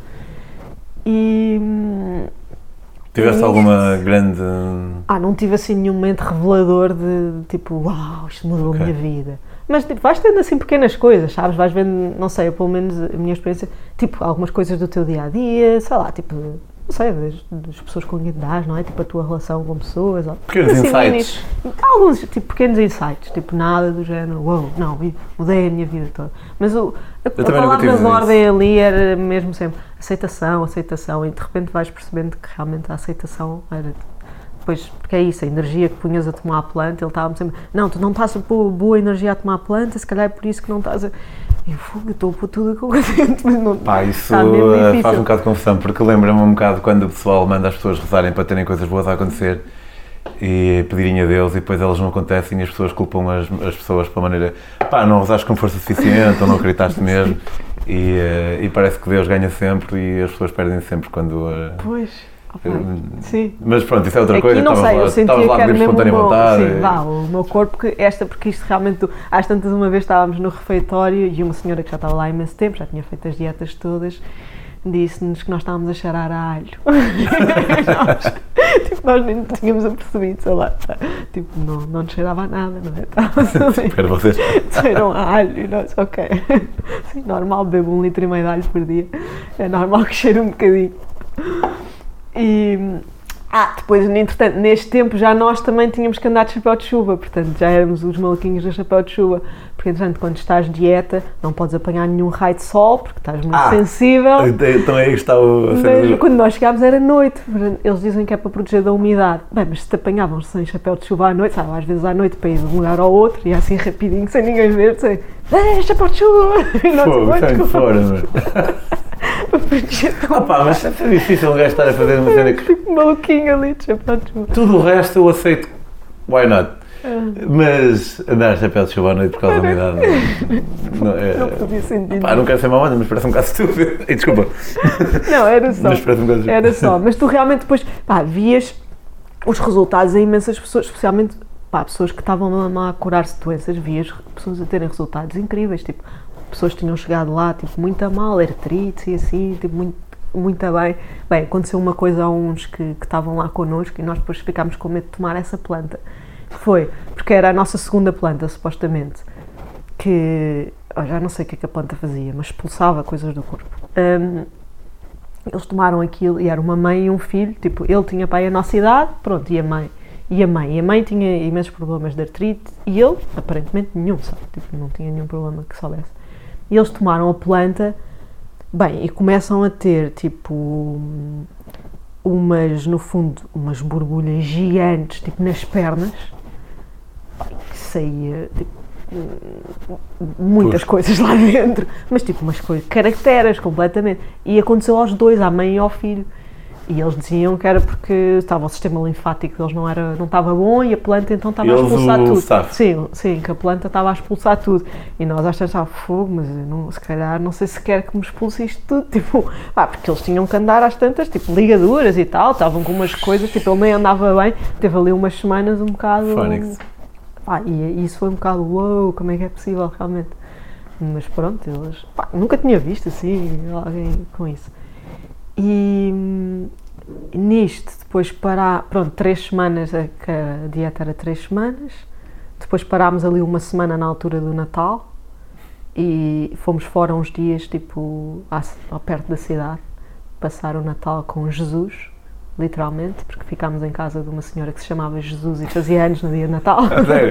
E... Tiveste alguma grande... Ah, não tive assim nenhum momento revelador de tipo, uau, isto mudou okay. a minha vida. Mas tipo, vais tendo assim pequenas coisas, sabes? Vais vendo, não sei, pelo menos a minha experiência, tipo, algumas coisas do teu dia-a-dia, sei lá, tipo, não sei, das, das pessoas com quem dás, não é? Tipo, a tua relação com pessoas. Pequenos assim, insights. Minis, alguns, tipo, pequenos insights, tipo, nada do género, uau, wow, não, mudei a minha vida toda. Mas o, a, a palavra de ordem ali era mesmo sempre aceitação, aceitação, e de repente vais percebendo que realmente a aceitação era... Depois, porque é isso, a energia que punhas a tomar a planta, ele estava sempre, não, tu não estás a pôr boa energia a tomar a planta, se calhar é por isso que não estás a... Eu estou a pôr tudo o que eu dentro, mas não... Pá, isso faz um bocado de confusão, porque lembra-me um bocado quando o pessoal manda as pessoas rezarem para terem coisas boas a acontecer e pedirem a Deus e depois elas não acontecem e as pessoas culpam as, as pessoas pela maneira, pá, não rezaste com força suficiente ou não acreditaste mesmo e, e parece que Deus ganha sempre e as pessoas perdem sempre quando... Pois... Okay. Sim. Mas pronto, isso é outra Aqui coisa. Não sei, eu sentia lá que era mesmo o meu, vontade, sim, vá, o meu corpo, que esta, porque isto realmente, às tantas uma vez estávamos no refeitório e uma senhora que já estava lá há imenso tempo, já tinha feito as dietas todas, disse-nos que nós estávamos a cheirar a alho. nós, tipo, nós nem tínhamos apercebido, sei lá, tipo, não, não nos cheirava a nada, não é? Estávamos ali, espero vocês. Cheiram a alho e nós, ok, sim, normal, bebo um litro e meio de alho por dia, é normal que cheire um bocadinho. E, ah, depois, entretanto, neste tempo já nós também tínhamos que andar de chapéu de chuva, portanto já éramos os maluquinhos do chapéu de chuva, porque entretanto quando estás de dieta não podes apanhar nenhum raio de sol porque estás muito ah, sensível. Então aí está o... Mas quando nós chegámos era noite, eles dizem que é para proteger da umidade. Bem, mas se te apanhavam sem chapéu de chuva à noite, sabe, às vezes à noite para ir de um lugar ao outro e assim rapidinho, sem ninguém ver, sei, é, chapéu de chuva! E nós, pô, sai de fora, mano. Ah pá, mas é difícil um gajo estar a fazer uma cena que... Tipo maluquinho ali de chapéu de chuva. Tudo o resto eu aceito, why not? Mas andar a chapéu de chuva à noite por causa da umidade não, não, é, não podia sentir. Pá, não quero ser mau, mas parece um bocado estúpido. E desculpa. Não, era só. Mas parece um bocado era só. Mas tu realmente depois, pá, vias os resultados em imensas pessoas, especialmente, pá, pessoas que estavam lá a curar-se de doenças, vias pessoas a terem resultados incríveis, tipo, pessoas que tinham chegado lá, tipo, muito a mal, artrite e assim, tipo, muito, muito a bem. Bem, aconteceu uma coisa a uns que, que estavam lá connosco e nós depois ficámos com medo de tomar essa planta. Foi, porque era a nossa segunda planta, supostamente, que, oh, já não sei o que é que a planta fazia, mas expulsava coisas do corpo. Um, eles tomaram aquilo e era uma mãe e um filho, tipo, ele tinha pai a nossa idade, pronto, e a mãe. E a mãe, e a mãe tinha imensos problemas de artrite e ele, aparentemente, nenhum, sabe? Tipo, não tinha nenhum problema que soubesse. E eles tomaram a planta, bem, e começam a ter, tipo, umas, no fundo, umas borbulhas gigantes, tipo, nas pernas, que saía, tipo, muitas coisas lá dentro, mas, tipo, umas coisas, caracteres, completamente. E aconteceu aos dois, à mãe e ao filho. E eles diziam que era porque estava o sistema linfático deles não era, não estava bom e a planta então estava eles a expulsar tudo. Staff. Sim, sim, que a planta estava a expulsar tudo. E nós às vezes estávamos, fogo, mas eu não, se calhar não sei se quer que me expulse isto tudo. Tipo, pá, porque eles tinham que andar às tantas, tipo, ligaduras e tal, estavam com umas coisas, tipo, ele nem andava bem, teve ali umas semanas um bocado... Phonics. Pá, e isso foi um bocado, uou, wow, como é que é possível realmente? Mas pronto, eles, pá, nunca tinha visto assim, alguém com isso. E nisto, depois parar, pronto, três semanas, a, que a dieta era três semanas, depois parámos ali uma semana na altura do Natal e fomos fora uns dias, tipo, ao perto da cidade, passar o Natal com Jesus, literalmente, porque ficámos em casa de uma senhora que se chamava Jesus e fazia anos no dia de Natal.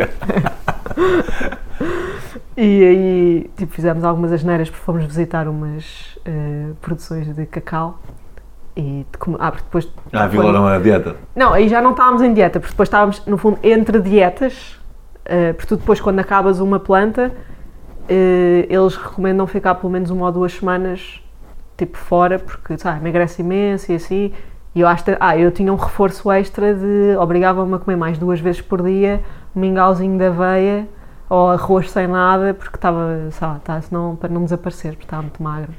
E aí, tipo, fizemos algumas asneiras porque fomos visitar umas uh, produções de cacau e de, ah, porque depois... Ah, violaram a dieta? Não, aí já não estávamos em dieta, porque depois estávamos, no fundo, entre dietas, uh, porque tu depois, quando acabas uma planta, uh, eles recomendam ficar pelo menos uma ou duas semanas, tipo, fora, porque, sabe, emagrece imenso e assim, e eu acho que, ah, eu tinha um reforço extra de, obrigavam-me a comer mais duas vezes por dia, um mingauzinho de aveia ou arroz sem nada, porque estava, sei lá, tá, senão, para não desaparecer, porque estava muito magro.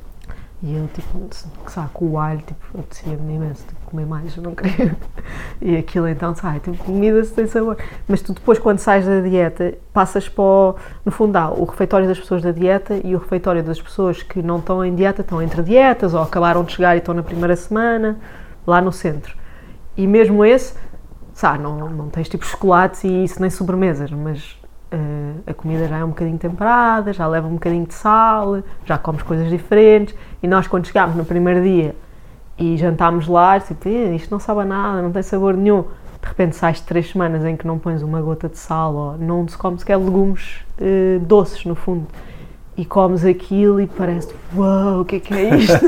E eu, tipo, sabe, com o alho, tipo, apetecia-me imenso, tipo, comer mais, eu não queria. E aquilo então, sabe, tipo, comida sem sabor. Mas tu depois, quando sais da dieta, passas para o, no fundo, há o refeitório das pessoas da dieta e o refeitório das pessoas que não estão em dieta, estão entre dietas, ou acabaram de chegar e estão na primeira semana, lá no centro. E mesmo esse, sabe, não, não tens tipo chocolates e isso, nem sobremesas, mas... Uh, a comida já é um bocadinho temperada, já leva um bocadinho de sal, já comes coisas diferentes, e nós quando chegámos no primeiro dia e jantámos lá, tipo, isto não sabe a nada, não tem sabor nenhum, de repente sais de três semanas em que não pões uma gota de sal, ou não se come sequer legumes uh, doces no fundo, e comes aquilo e parece, uau, o que é que é isto?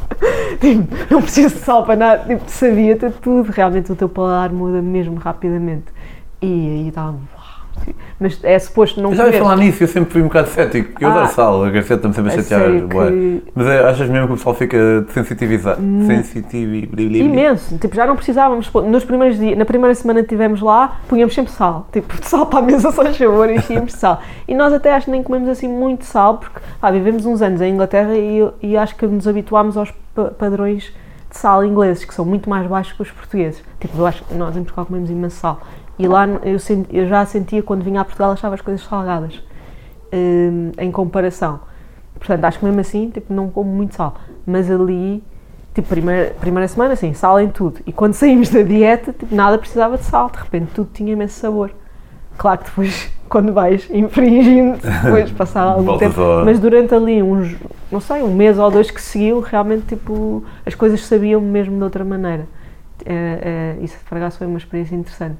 Tipo, não preciso de sal para nada, tipo, sabia-te tudo, realmente o teu paladar muda mesmo rapidamente, e aí estava... Mas é suposto não comer. Já ia falar nisso, eu sempre fui um bocado cético, porque eu adoro ah, sal, a Garcia está-me sempre a chatear. Que... Mas é, achas mesmo que o pessoal fica sensitivizado? Hum, Sensitivo imenso, tipo, já não precisávamos, nos primeiros dias, na primeira semana que estivemos lá, punhamos sempre sal, tipo, sal para a mesa só sabor, enchíamos de sal. E nós até acho que nem comemos assim muito sal, porque ah, vivemos uns anos em Inglaterra e, e acho que nos habituámos aos padrões de sal ingleses, que são muito mais baixos que os portugueses. Tipo, eu acho que nós em Portugal comemos imenso sal. E lá eu, senti, eu já sentia, quando vinha a Portugal, achava as coisas salgadas, um, em comparação. Portanto, acho que mesmo assim, tipo, não como muito sal. Mas ali, tipo, primeira, primeira semana, assim, sal em tudo. E quando saímos da dieta, tipo, nada precisava de sal. De repente, tudo tinha imenso sabor. Claro que depois, quando vais infringindo, depois passar algum tempo. Mas durante ali uns, não sei, um mês ou dois que seguiu, realmente, tipo, as coisas sabiam mesmo de outra maneira. É, é, isso, por acaso, foi uma experiência interessante.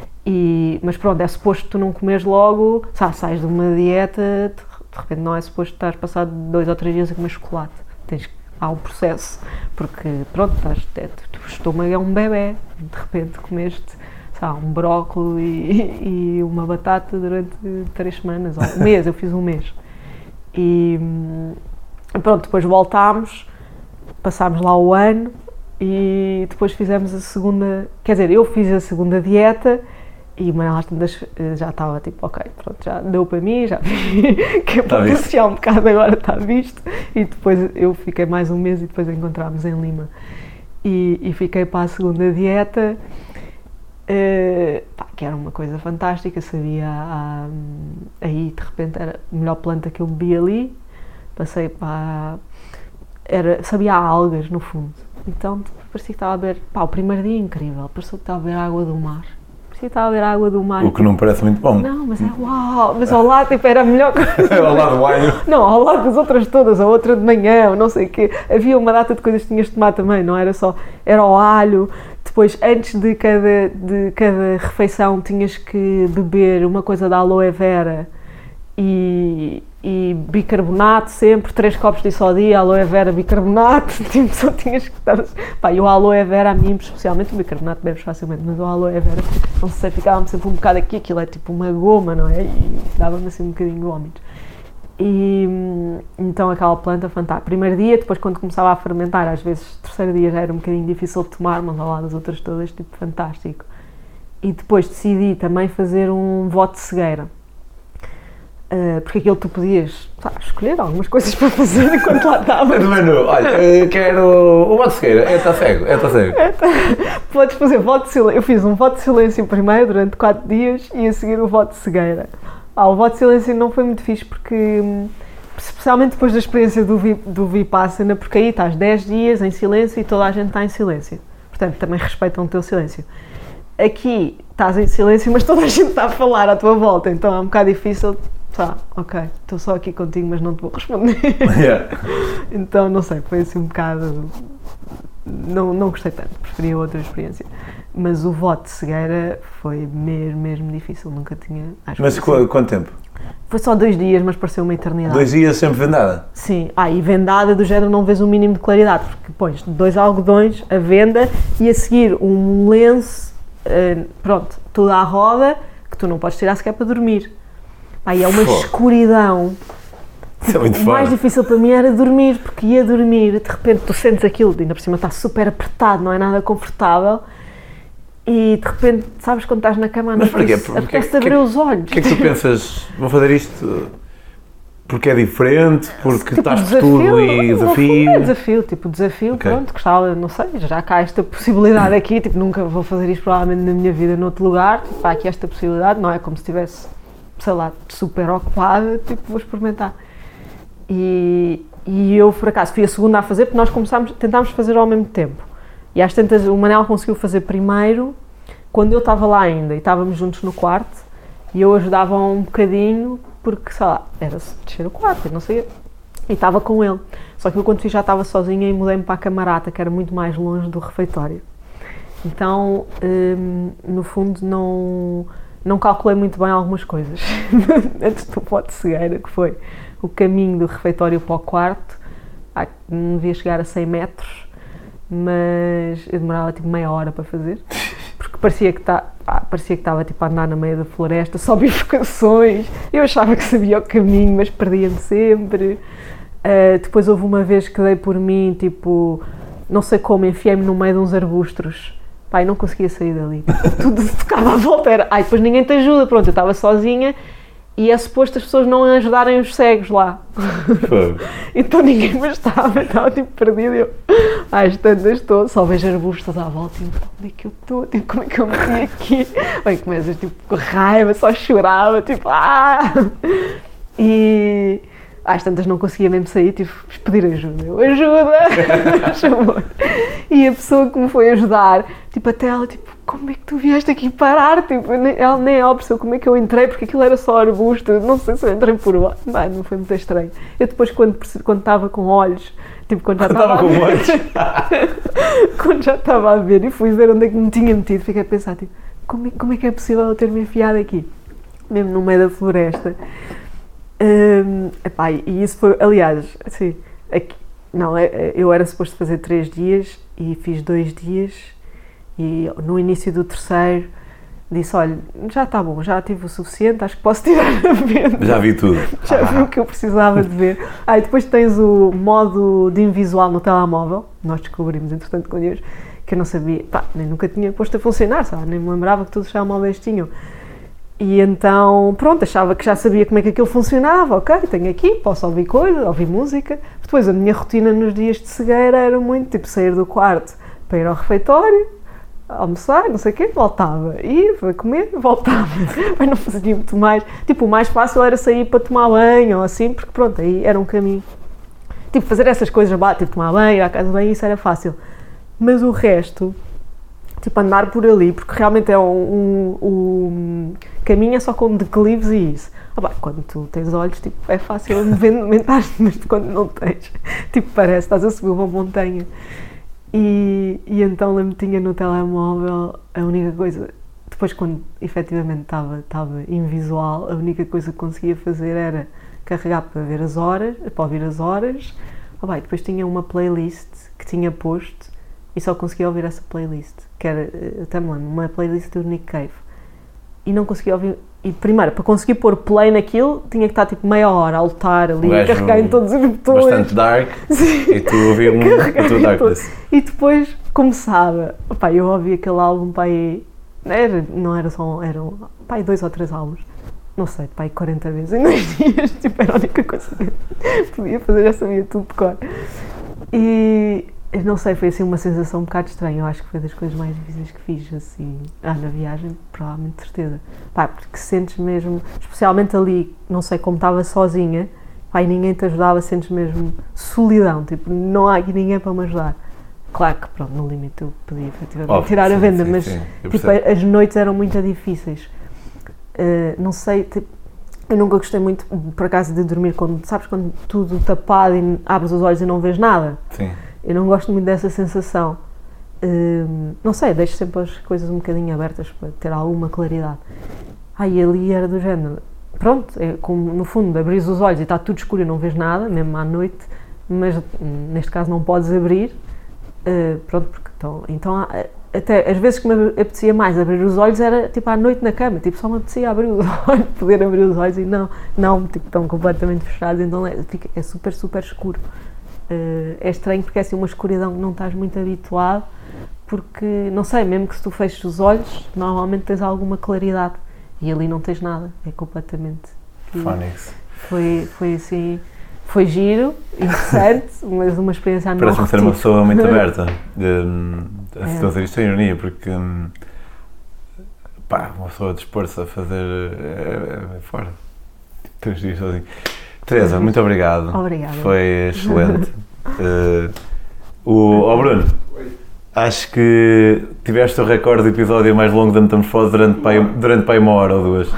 E, mas pronto, é suposto tu não comeres logo, sabe, sais de uma dieta, de repente não é suposto estar passado dois ou três dias a comer chocolate, tens, há um processo, porque pronto, estás, é, o estômago é um bebé, de repente comeste, sabe, um brócolis e, e uma batata durante três semanas, ou um mês, eu fiz um mês. E pronto, depois voltámos, passámos lá o ano e depois fizemos a segunda, quer dizer, eu fiz a segunda dieta. E o Manuel às tantas já estava tipo, ok, pronto, já deu para mim, já vi que é para passear um bocado, agora está visto. E depois eu fiquei mais um mês e depois encontrámos em Lima. E, e fiquei para a segunda dieta, uh, pá, que era uma coisa fantástica, sabia, ah, aí de repente era a melhor planta que eu bebi ali, passei para, era, sabia algas no fundo. Então parecia que estava a beber, pá, o primeiro dia incrível, parecia que estava a beber água do mar. Estava a ver a água do mar. O que não parece muito bom. Não, mas é uau, mas ao lado tipo, era a melhor coisa. Ao lado do banho. Não, ao lado das outras todas, a outra de manhã, ou não sei o quê. Havia uma data de coisas que tinhas de tomar também, não era só, era o alho. Depois, antes de cada, de cada refeição, tinhas que beber uma coisa da aloe vera e, e bicarbonato sempre, três copos disso ao dia, aloe vera, bicarbonato, tipo, só tinhas que estar... Pá, e o aloe vera a mim, especialmente, o bicarbonato bebes facilmente, mas o aloe vera, não sei, ficava-me sempre um bocado aqui, aquilo é tipo uma goma, não é? E dava-me assim um bocadinho de vómitos. E então aquela planta fantástica. Primeiro dia, depois quando começava a fermentar, às vezes terceiro dia já era um bocadinho difícil de tomar, mas ao lado das outras todas, tipo, fantástico. E depois decidi também fazer um voto de cegueira. Uh, porque aquilo tu podias, sabe, escolher algumas coisas para fazer enquanto lá estava. Do menu, olha, quero o voto de cegueira, é está cego, é está cego. É, tá. Podes fazer voto de silêncio, eu fiz um voto de silêncio primeiro, durante quatro dias, e a seguir o voto de cegueira. Ah, o voto de silêncio não foi muito fixe, porque, especialmente depois da experiência do, Vi, do Vipassana, porque aí estás dez dias em silêncio e toda a gente está em silêncio. Portanto, também respeitam o teu silêncio. Aqui estás em silêncio, mas toda a gente está a falar à tua volta, então é um bocado difícil. Tá, ok, estou só aqui contigo, mas não te vou responder. Yeah. Então, não sei, foi assim um bocado... Não, não gostei tanto, preferia outra experiência. Mas o voto de cegueira foi mesmo, mesmo difícil, nunca tinha... Acho mas qu- assim. Quanto tempo? Foi só dois dias, mas pareceu uma eternidade. Dois dias sempre vendada? Sim, ah, e vendada do género não vês um mínimo de claridade, porque pões dois algodões, a venda, e a seguir um lenço, uh, pronto, toda à roda, que tu não podes tirar sequer para dormir. Aí é uma Pô. escuridão. Isso é muito o mais difícil para mim era dormir, porque ia dormir, de repente tu sentes aquilo, ainda por cima está super apertado, não é nada confortável, e de repente, sabes, quando estás na cama à noite, apetece abrir os olhos. O que é que tu pensas, vou fazer isto porque é diferente, porque tipo, estás por desafio, tudo e desafio? É desafio, tipo, desafio, okay. Pronto, gostava, não sei, já cá há esta possibilidade aqui, tipo, nunca vou fazer isto provavelmente na minha vida noutro lugar, tipo, há aqui esta possibilidade, não é como se estivesse, sei lá, super ocupada, tipo, vou experimentar. E, e eu, por acaso, fui a segunda a fazer, porque nós começámos, tentámos fazer ao mesmo tempo. E às tantas, o Manel conseguiu fazer primeiro, quando eu estava lá ainda, e estávamos juntos no quarto, e eu ajudava um bocadinho, porque, sei lá, era descer o quarto, eu não sei, e estava com ele. Só que eu, quando fiz, já estava sozinha e mudei-me para a camarata, que era muito mais longe do refeitório. Então, hum, no fundo, não, não calculei muito bem algumas coisas. Antes do pote de cegueira, que foi o caminho do refeitório para o quarto, ah, não devia chegar a cem metros, mas eu demorava tipo meia hora para fazer, porque parecia que tá, ah, parecia que estava tipo a andar no meio da floresta, só bifurcações, eu achava que sabia o caminho, mas perdia-me sempre. Uh, depois houve uma vez que dei por mim, tipo, não sei como, enfiei-me no meio de uns arbustos, pá, e não conseguia sair dali, tudo se tocava à volta, era, ai, depois ninguém te ajuda, pronto, eu estava sozinha, e é suposto as pessoas não ajudarem os cegos lá. Então ninguém me estava, eu estava tipo perdido. Eu, às tantas estou, só vejo arbustos à volta e onde é que eu estou? Tipo, como é que eu me meti aqui? Bem, começas tipo com raiva, só chorava, tipo, ah! E às tantas não conseguia mesmo sair, tive que pedir ajuda. Eu, ajuda! Chamou. E a pessoa que me foi ajudar, tipo, até ela, tipo, como é que tu vieste aqui parar? Tipo, ela nem ela percebeu como é que eu entrei, porque aquilo era só arbusto, não sei se eu entrei por lá. Não, não foi muito estranho. Eu depois, quando quando estava com olhos, tipo, quando já estava a com ver, olhos. quando já estava a ver e fui ver onde é que me tinha metido, fiquei a pensar, tipo, como é, como é que é possível eu ter-me enfiado aqui? Mesmo no meio da floresta. Um, epá, e isso foi, aliás, assim, aqui, não, eu era suposto fazer três dias e fiz dois dias e no início do terceiro disse, olha, já está bom, já tive o suficiente, acho que posso tirar a venda. Já vi tudo. Já vi o que eu precisava de ver. Ah, e depois tens o modo de invisual no telemóvel, nós descobrimos, entretanto, com Deus, que eu não sabia, pá, nem nunca tinha posto a funcionar, sabe? Nem me lembrava que todos os telemóveis tinham. E então, pronto, achava que já sabia como é que aquilo funcionava, ok, tenho aqui, posso ouvir coisa, ouvir música. Depois a minha rotina nos dias de cegueira era muito, tipo, sair do quarto para ir ao refeitório, almoçar, não sei o quê, voltava, ia para comer, voltava, mas não fazia muito mais. Tipo, o mais fácil era sair para tomar banho ou assim, porque pronto, aí era um caminho. Tipo, fazer essas coisas, tipo, tomar banho, ir à casa de banho, isso era fácil. Mas o resto, tipo, andar por ali, porque realmente é um, um, um caminho é só com declives e isso. Ah, bem, quando tu tens olhos, tipo, é fácil mentar-te, mas quando não tens, tipo, parece, estás a subir uma montanha. E, e então lembro-me, tinha no telemóvel a única coisa, depois quando efetivamente estava, estava invisual, a única coisa que conseguia fazer era carregar para ver as horas, para ouvir as horas. Ah, bem, depois tinha uma playlist que tinha posto e só conseguia ouvir essa playlist, que era, até me lembro, uma playlist do Nick Cave. E não conseguia ouvir, e primeiro, para conseguir pôr play naquilo, tinha que estar tipo meia hora a lutar ali, a carregar em todos os botões. Bastante dark. Sim. E tu ouvia um, a tua darkness. E depois começava, opá, eu ouvi aquele álbum, pá, e era, não era só, eram, pá, dois ou três álbuns, não sei, pá, quarenta vezes em dois dias, tipo, era a única coisa que podia fazer, já sabia tudo de cor. E não sei, foi assim uma sensação um bocado estranha, eu acho que foi das coisas mais difíceis que fiz, assim, ah, na viagem, provavelmente, de certeza. Pá, porque sentes mesmo, especialmente ali, não sei como estava sozinha, pá, e ninguém te ajudava, sentes mesmo solidão, tipo, não há aqui ninguém para me ajudar. Claro que, pronto, no limite eu podia efetivamente oh, tirar sim, a venda, sim, mas, sim, tipo, as noites eram muito difíceis. Uh, não sei, tipo, eu nunca gostei muito, por acaso, de dormir quando, sabes, quando tudo tapado e abres os olhos e não vês nada? Sim. Eu não gosto muito dessa sensação. Hum, não sei, deixo sempre as coisas um bocadinho abertas para ter alguma claridade. Ah, e ali era do género. Pronto, é como no fundo, abris os olhos e está tudo escuro e não vês nada, mesmo à noite, mas neste caso não podes abrir. Uh, pronto, porque então, então até às vezes que me apetecia mais abrir os olhos era tipo à noite na cama, tipo só me apetecia abrir os olhos, poder abrir os olhos e não, não, tipo, estão completamente fechados, então é, fica, é super, super escuro. Uh, é estranho porque é assim uma escuridão que não estás muito habituado, porque, não sei, mesmo que se tu feches os olhos, normalmente tens alguma claridade e ali não tens nada, é completamente... Phonics. Foi, foi assim, foi giro, interessante, mas uma experiência a não Parece-me ser repetir. uma pessoa muito aberta. De, a estou a dizer isto em ironia, porque hum, pá, uma pessoa dispor-se a fazer é, é fora. Três dias sozinho. Teresa, muito obrigado. Obrigada. Foi excelente. uh, o oh Bruno, acho que tiveste o recorde de episódio mais longo da Metamorfose durante pai, durante pai uma hora ou duas.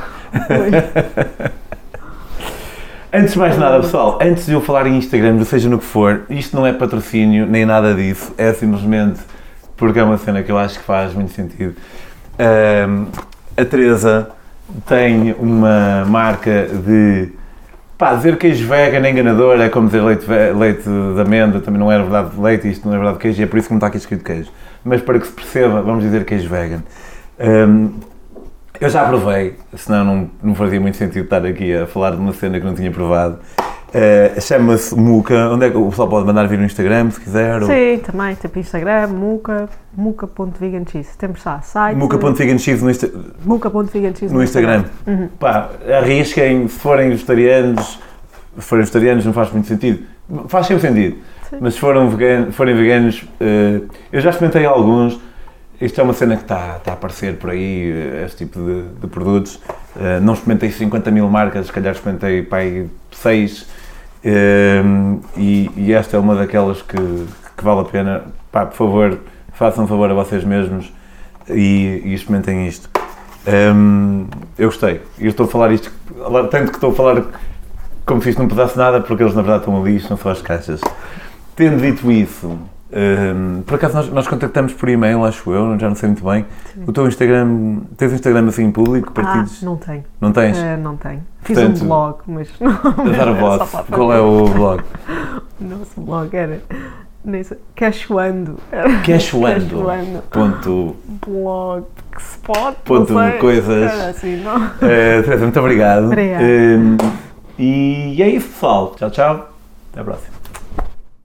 Antes de mais nada, pessoal, antes de eu falar em Instagram, seja no que for, isto não é patrocínio nem nada disso, é simplesmente porque é uma cena que eu acho que faz muito sentido. Um, a Teresa tem uma marca de... Pá, dizer queijo vegan é enganador, é como dizer leite, leite de amêndoa, também não é verdade leite, isto não é verdade queijo, e é por isso que não está aqui escrito queijo. Mas para que se perceba, vamos dizer queijo vegan. Um, eu já provei, senão não, não fazia muito sentido estar aqui a falar de uma cena que não tinha provado. Uh, chama-se Muka, onde é que o pessoal pode mandar vir no Instagram, se quiser? Sim, ou... também, tipo Instagram, Muka, muka ponto vegan cheese. Temos lá site. muka ponto vegan cheese no, Insta... muka ponto vegan cheese no Instagram. Instagram. Uhum. Pá, arrisquem, se forem vegetarianos, se forem vegetarianos não faz muito sentido. Faz sempre sentido. Sim. Mas se forem veganos, forem veganos uh, eu já experimentei alguns. Isto é uma cena que está, está a aparecer por aí, este tipo de, de produtos. Uh, não experimentei cinquenta mil marcas, se calhar experimentei pá, aí seis. Uh, e, e esta é uma daquelas que, que vale a pena. Pá, por favor, façam um favor a vocês mesmos e, e experimentem isto. Um, eu gostei. Eu estou a falar isto, tanto que estou a falar como se isto não pesasse nada, porque eles na verdade estão ali, isto não são as caixas. Tendo dito isso, um, por acaso nós, nós contactamos por e-mail, acho eu, já não sei muito bem. Sim. O teu Instagram, tens um Instagram assim público? Partidos? Ah, não tenho. Não tens? Uh, não tenho. Fiz Portanto, um blog, mas não. Dar o blog. Qual é o blog? O nosso blog era Cachoando. Cachoando. Ponto. Blog. Spot. Ponto coisas. Era assim, não? Uh, Teresa, muito obrigado. Obrigada. Uh, e é isso, pessoal. Tchau, tchau. Até a próxima.